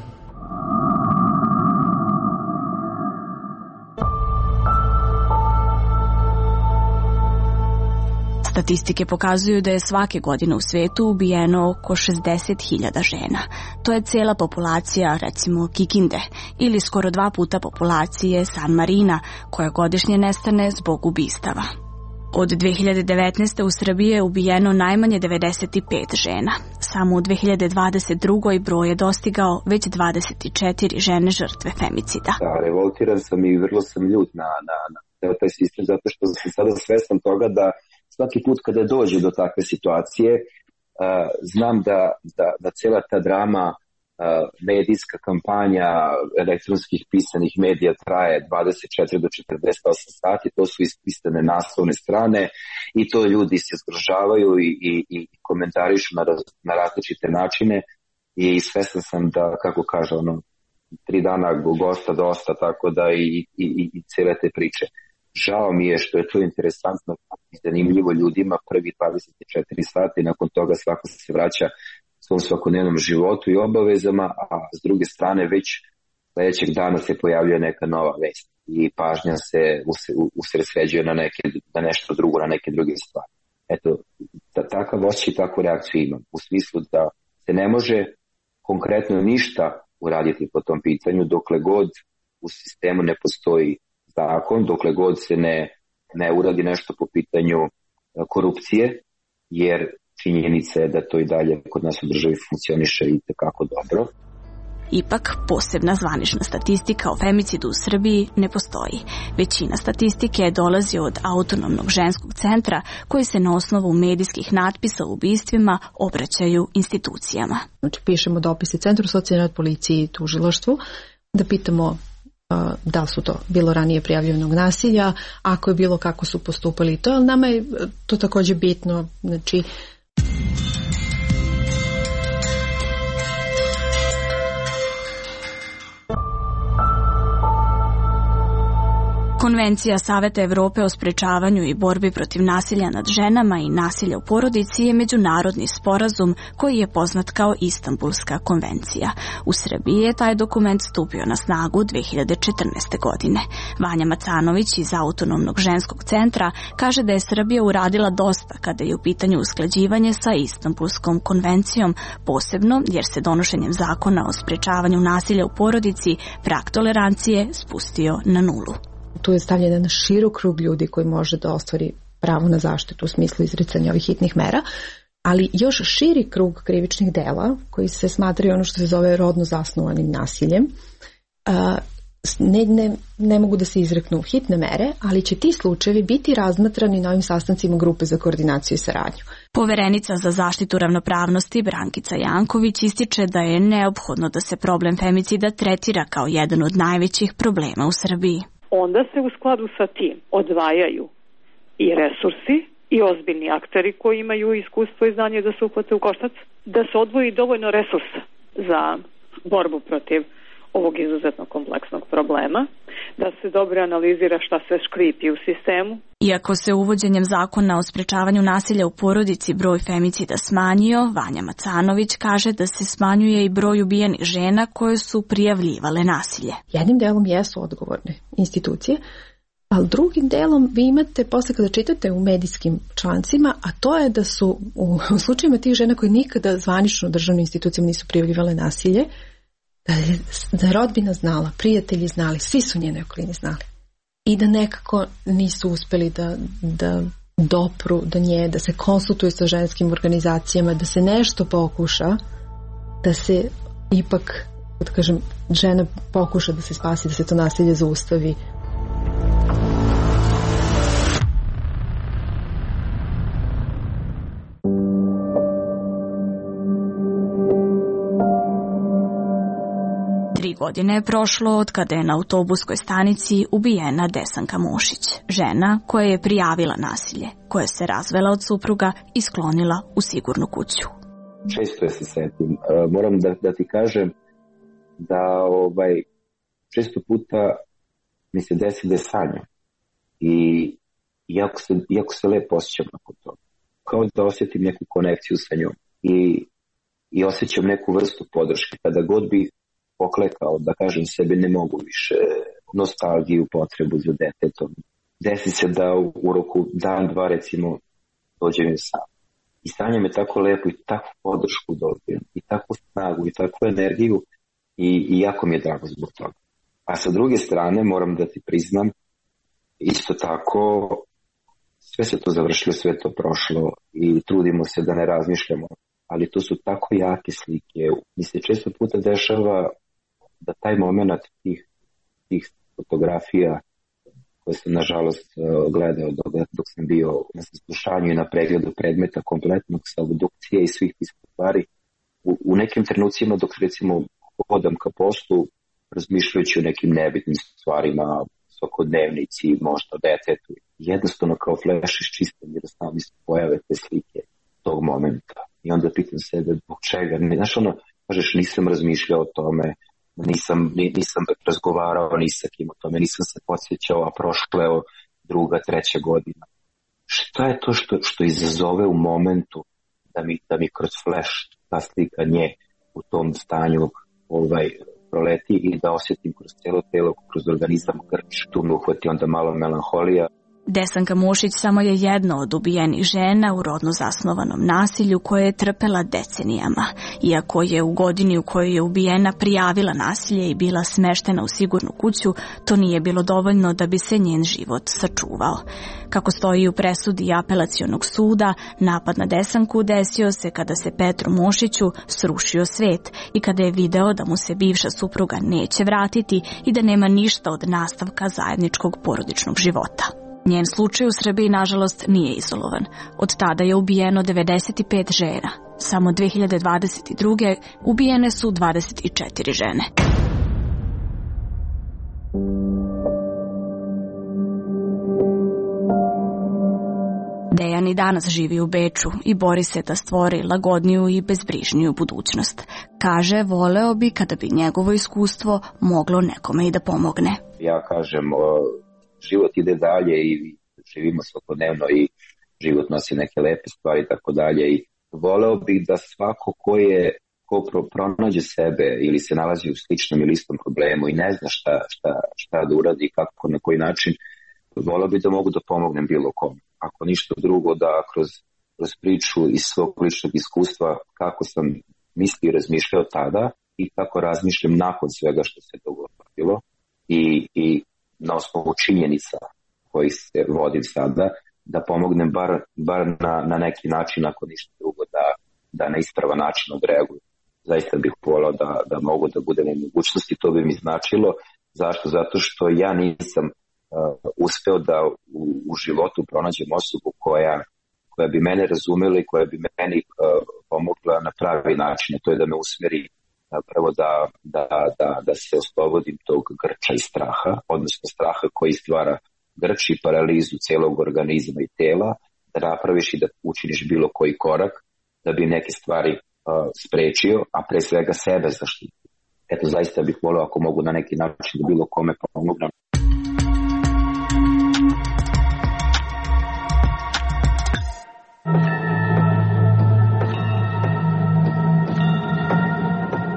Statistike pokazuju da je svake godine u svetu ubijeno oko šezdeset hiljada žena. To je cela populacija, recimo, Kikinde, ili skoro dva puta populacije San Marina, koja godišnje nestane zbog ubistava. Od dve hiljade devetnaeste. u Srbiji je ubijeno najmanje devedeset pet žena. Samo u dve hiljade dvadeset druge. broj je dostigao već dvadeset četiri žene žrtve femicida. Da, revoltiran sam i vrlo sam ljut na, na, na taj sistem, zato što sam sada svestan toga da svaki put kada dođe do takve situacije, uh, znam da, da, da cela ta drama, uh, medijska kampanja elektronskih pisanih medija traje dvadeset četiri do četrdeset osam sati, to su ispisane naslovne strane i to ljudi se zgrožavaju i, i, i komentarišu na, na različite načine i svestan sam da, kako kaže, ono, tri dana gosta dosta, tako da i, i, i, i cele te priče. Žao mi je što je to interesantno i zanimljivo ljudima prvi dvadeset četiri sata i nakon toga svako se vraća svom svakodnevnom životu i obavezama, a s druge strane već sledećeg dana se pojavljuje neka nova vest i pažnja se usredsređuje na, neke, na nešto drugo, na neke druge stvari. Eto, takav osjećaj i takvu reakciju imam, u smislu da se ne može konkretno ništa uraditi po tom pitanju dokle god u sistemu ne postoji zakon, dokle god se ne, ne uradi nešto po pitanju korupcije, jer činjenica je da to i dalje kod nas u državi funkcioniše i tekako dobro. Ipak, posebna zvanična statistika o femicidu u Srbiji ne postoji. Većina statistike dolazi od Autonomnog ženskog centra, koji se na osnovu medijskih natpisa o ubistvima obraćaju institucijama. Znači, pišemo dopise Centru socijalne rad, policiji i tužilaštvu, da pitamo da su to bilo ranije prijavljenog nasilja, ako je bilo, kako su postupali to, ali nama je to također bitno, znači Konvencija Saveta Evrope o sprečavanju i borbi protiv nasilja nad ženama i nasilja u porodici je međunarodni sporazum koji je poznat kao Istanbulska konvencija. U Srbiji je taj dokument stupio na snagu dve hiljade četrnaeste. godine. Vanja Macanović iz Autonomnog ženskog centra kaže da je Srbija uradila dosta kada je u pitanju usklađivanje sa Istanbulskom konvencijom, posebno jer se donošenjem zakona o sprečavanju nasilja u porodici prag tolerancije spustio na nulu. Tu je stavljen jedan širok krug ljudi koji može da ostvari pravo na zaštitu u smislu izricanja ovih hitnih mera, ali još širi krug krivičnih dela koji se smatraju ono što se zove rodno zasnovanim nasiljem. Ne, ne, ne mogu da se izreknu hitne mere, ali će ti slučajevi biti razmatrani na ovim sastancima grupe za koordinaciju i saradnju. Poverenica za zaštitu ravnopravnosti Brankica Janković ističe da je neophodno da se problem femicida tretira kao jedan od najvećih problema u Srbiji. Onda se u skladu sa tim odvajaju i resursi i ozbiljni akteri koji imaju iskustvo i znanje da se uhvate u koštac, da se odvoji dovoljno resursa za borbu protiv ovog izuzetno kompleksnog problema, da se dobro analizira šta se škripi u sistemu. Iako se uvođenjem zakona o sprečavanju nasilja u porodici broj femicida smanjio, Vanja Macanović kaže da se smanjuje i broj ubijenih žena koje su prijavljivale nasilje. Jednim delom jesu odgovorne institucije, ali drugim delom vi imate, posle kada čitate u medijskim člancima, a to je da su u, u slučajima tih žena koje nikada zvanično državnim institucijama nisu prijavljivale nasilje, da je, da je rodbina znala, prijatelji znali, svi su njene okolini znali. I da nekako nisu uspeli da, da dopru do nje, da se konsultuju sa ženskim organizacijama, da se nešto pokuša, da se ipak, da kažem, žena pokuša da se spasi, da se to nasilje zaustavi. Tri godine je prošlo od kada je na autobuskoj stanici ubijena Desanka Mošić, žena koja je prijavila nasilje, koja se razvela od supruga i sklonila u sigurnu kuću. Često je se setim. Moram da, da ti kažem da ovaj, često puta mi se desi da je sanjam. I jako se, jako se lepo osjećam nakon toga. Kao da osjetim neku konekciju sa njom. I, i osjećam neku vrstu podrške. Kada god bih poklekao, da kažem sebi, ne mogu više, nostalgiju, potrebu za detetom. Desi se da u, u roku dan, dva, recimo, dođem sam. I stanje me tako lepo i takvu podršku dobijem, i takvu snagu, i takvu energiju, i, i jako mi je drago zbog toga. A sa druge strane, moram da ti priznam, isto tako, sve se to završilo, sve to prošlo i trudimo se da ne razmišljamo, ali to su tako jake slike. Mi se često puta dešava da taj moment tih, tih fotografija koje sam nažalost gledao dok, dok sam bio na saslušanju i na pregledu predmeta kompletnog sa obdukcije i svih tih stvari, u, u nekim trenucima dok recimo hodam ka poslu, razmišljajući o nekim nebitnim stvarima, svakodnevnici, možda o detetu, jednostavno kao fleš iščistam jer samo mi se pojave te slike tog momenta. I onda pitam sebe zbog čega. Znaš ono, kažeš, nisam razmišljao o tome, nisam, nisam razgovarao ni sa kim o tome, nisam se podsjećao, a prošla je druga, treća godina. Šta je to što, što izazove u momentu da mi, da mi kroz flash ta slika nje u tom stanju ovaj, proleti i da osjetim kroz cijelo telo, kroz organizam grč, tu me uhvati onda malo melanholija. Desanka Mošić samo je jedna od ubijenih žena u rodno zasnovanom nasilju koje je trpela decenijama. Iako je u godini u kojoj je ubijena prijavila nasilje i bila smeštena u sigurnu kuću, to nije bilo dovoljno da bi se njen život sačuvao. Kako stoji u presudi apelacionog suda, napad na Desanku desio se kada se Petru Mošiću srušio svet i kada je video da mu se bivša supruga neće vratiti i da nema ništa od nastavka zajedničkog porodičnog života. Njen slučaj u Srbiji, nažalost, nije izolovan. Od tada je ubijeno devedeset pet žena. Samo dve hiljade dvadeset druge ubijene su dvadeset četiri žene. Dejan i danas živi u Beču i bori se da stvori lagodniju i bezbrižniju budućnost. Kaže, voleo bi kada bi njegovo iskustvo moglo nekome i da pomogne. Ja kažem, život ide dalje i živimo svakodnevno i život nosi neke lepe stvari i tako dalje. I voleo bih da svako ko je ko pronađe sebe ili se nalazi u sličnom ili istom problemu i ne zna šta, šta, šta da uradi, kako, na koji način, voleo bih da mogu da pomognem bilo kom. Ako ništa drugo, da kroz, kroz priču iz svog ličnog iskustva kako sam mislio i razmišljao tada i kako razmišljam nakon svega što se dogodilo i, i na osnovu činjenica koji se vodim sada, da pomognem bar, bar na, na neki način, ako ništa drugo, da, da na ispravan način odreaguju. Zaista bih volao da, da mogu da budem u mogućnosti, to bi mi značilo. Zašto? Zato što ja nisam uh, uspeo da u, u životu pronađem osobu koja, koja bi mene razumela i koja bi meni uh, pomogla na pravi način, to je da me usmeri prvo da, da, da, da se oslobodim tog grča i straha, odnosno straha koji stvara grč i paralizu celog organizma i tela, da napraviš i da učiniš bilo koji korak, da bi neke stvari uh, sprečio, a pre svega sebe zaštitio. Eto, zaista bih volio ako mogu na neki način da bilo kome pomognem.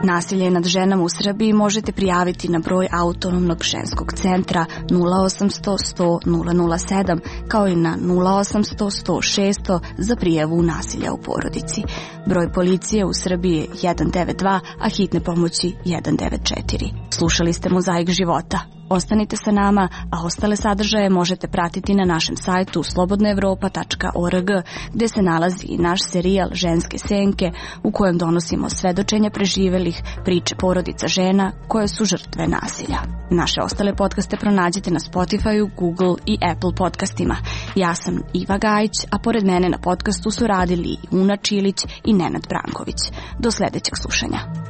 Nasilje nad ženama u Srbiji možete prijaviti na broj Autonomnog ženskog centra nula osamsto sto nula nula sedam kao i na nula osamsto sto šesto za prijavu nasilja u porodici. Broj policije u Srbiji je jedan devet dva, a hitne pomoći jedan devet četiri. Slušali ste Mozaik života. Ostanite sa nama, a ostale sadržaje možete pratiti na našem sajtu slobodna evropa tačka org, gde se nalazi i naš serijal Ženske senke, u kojem donosimo svedočenja preživelih, priče porodica žena koje su žrtve nasilja. Naše ostale podcaste pronađete na Spotify, Google i Apple podcastima. Ja sam Iva Gajić, a pored mene na podcastu su radili Una Čilić i Nenad Branković. Do sledećeg slušanja.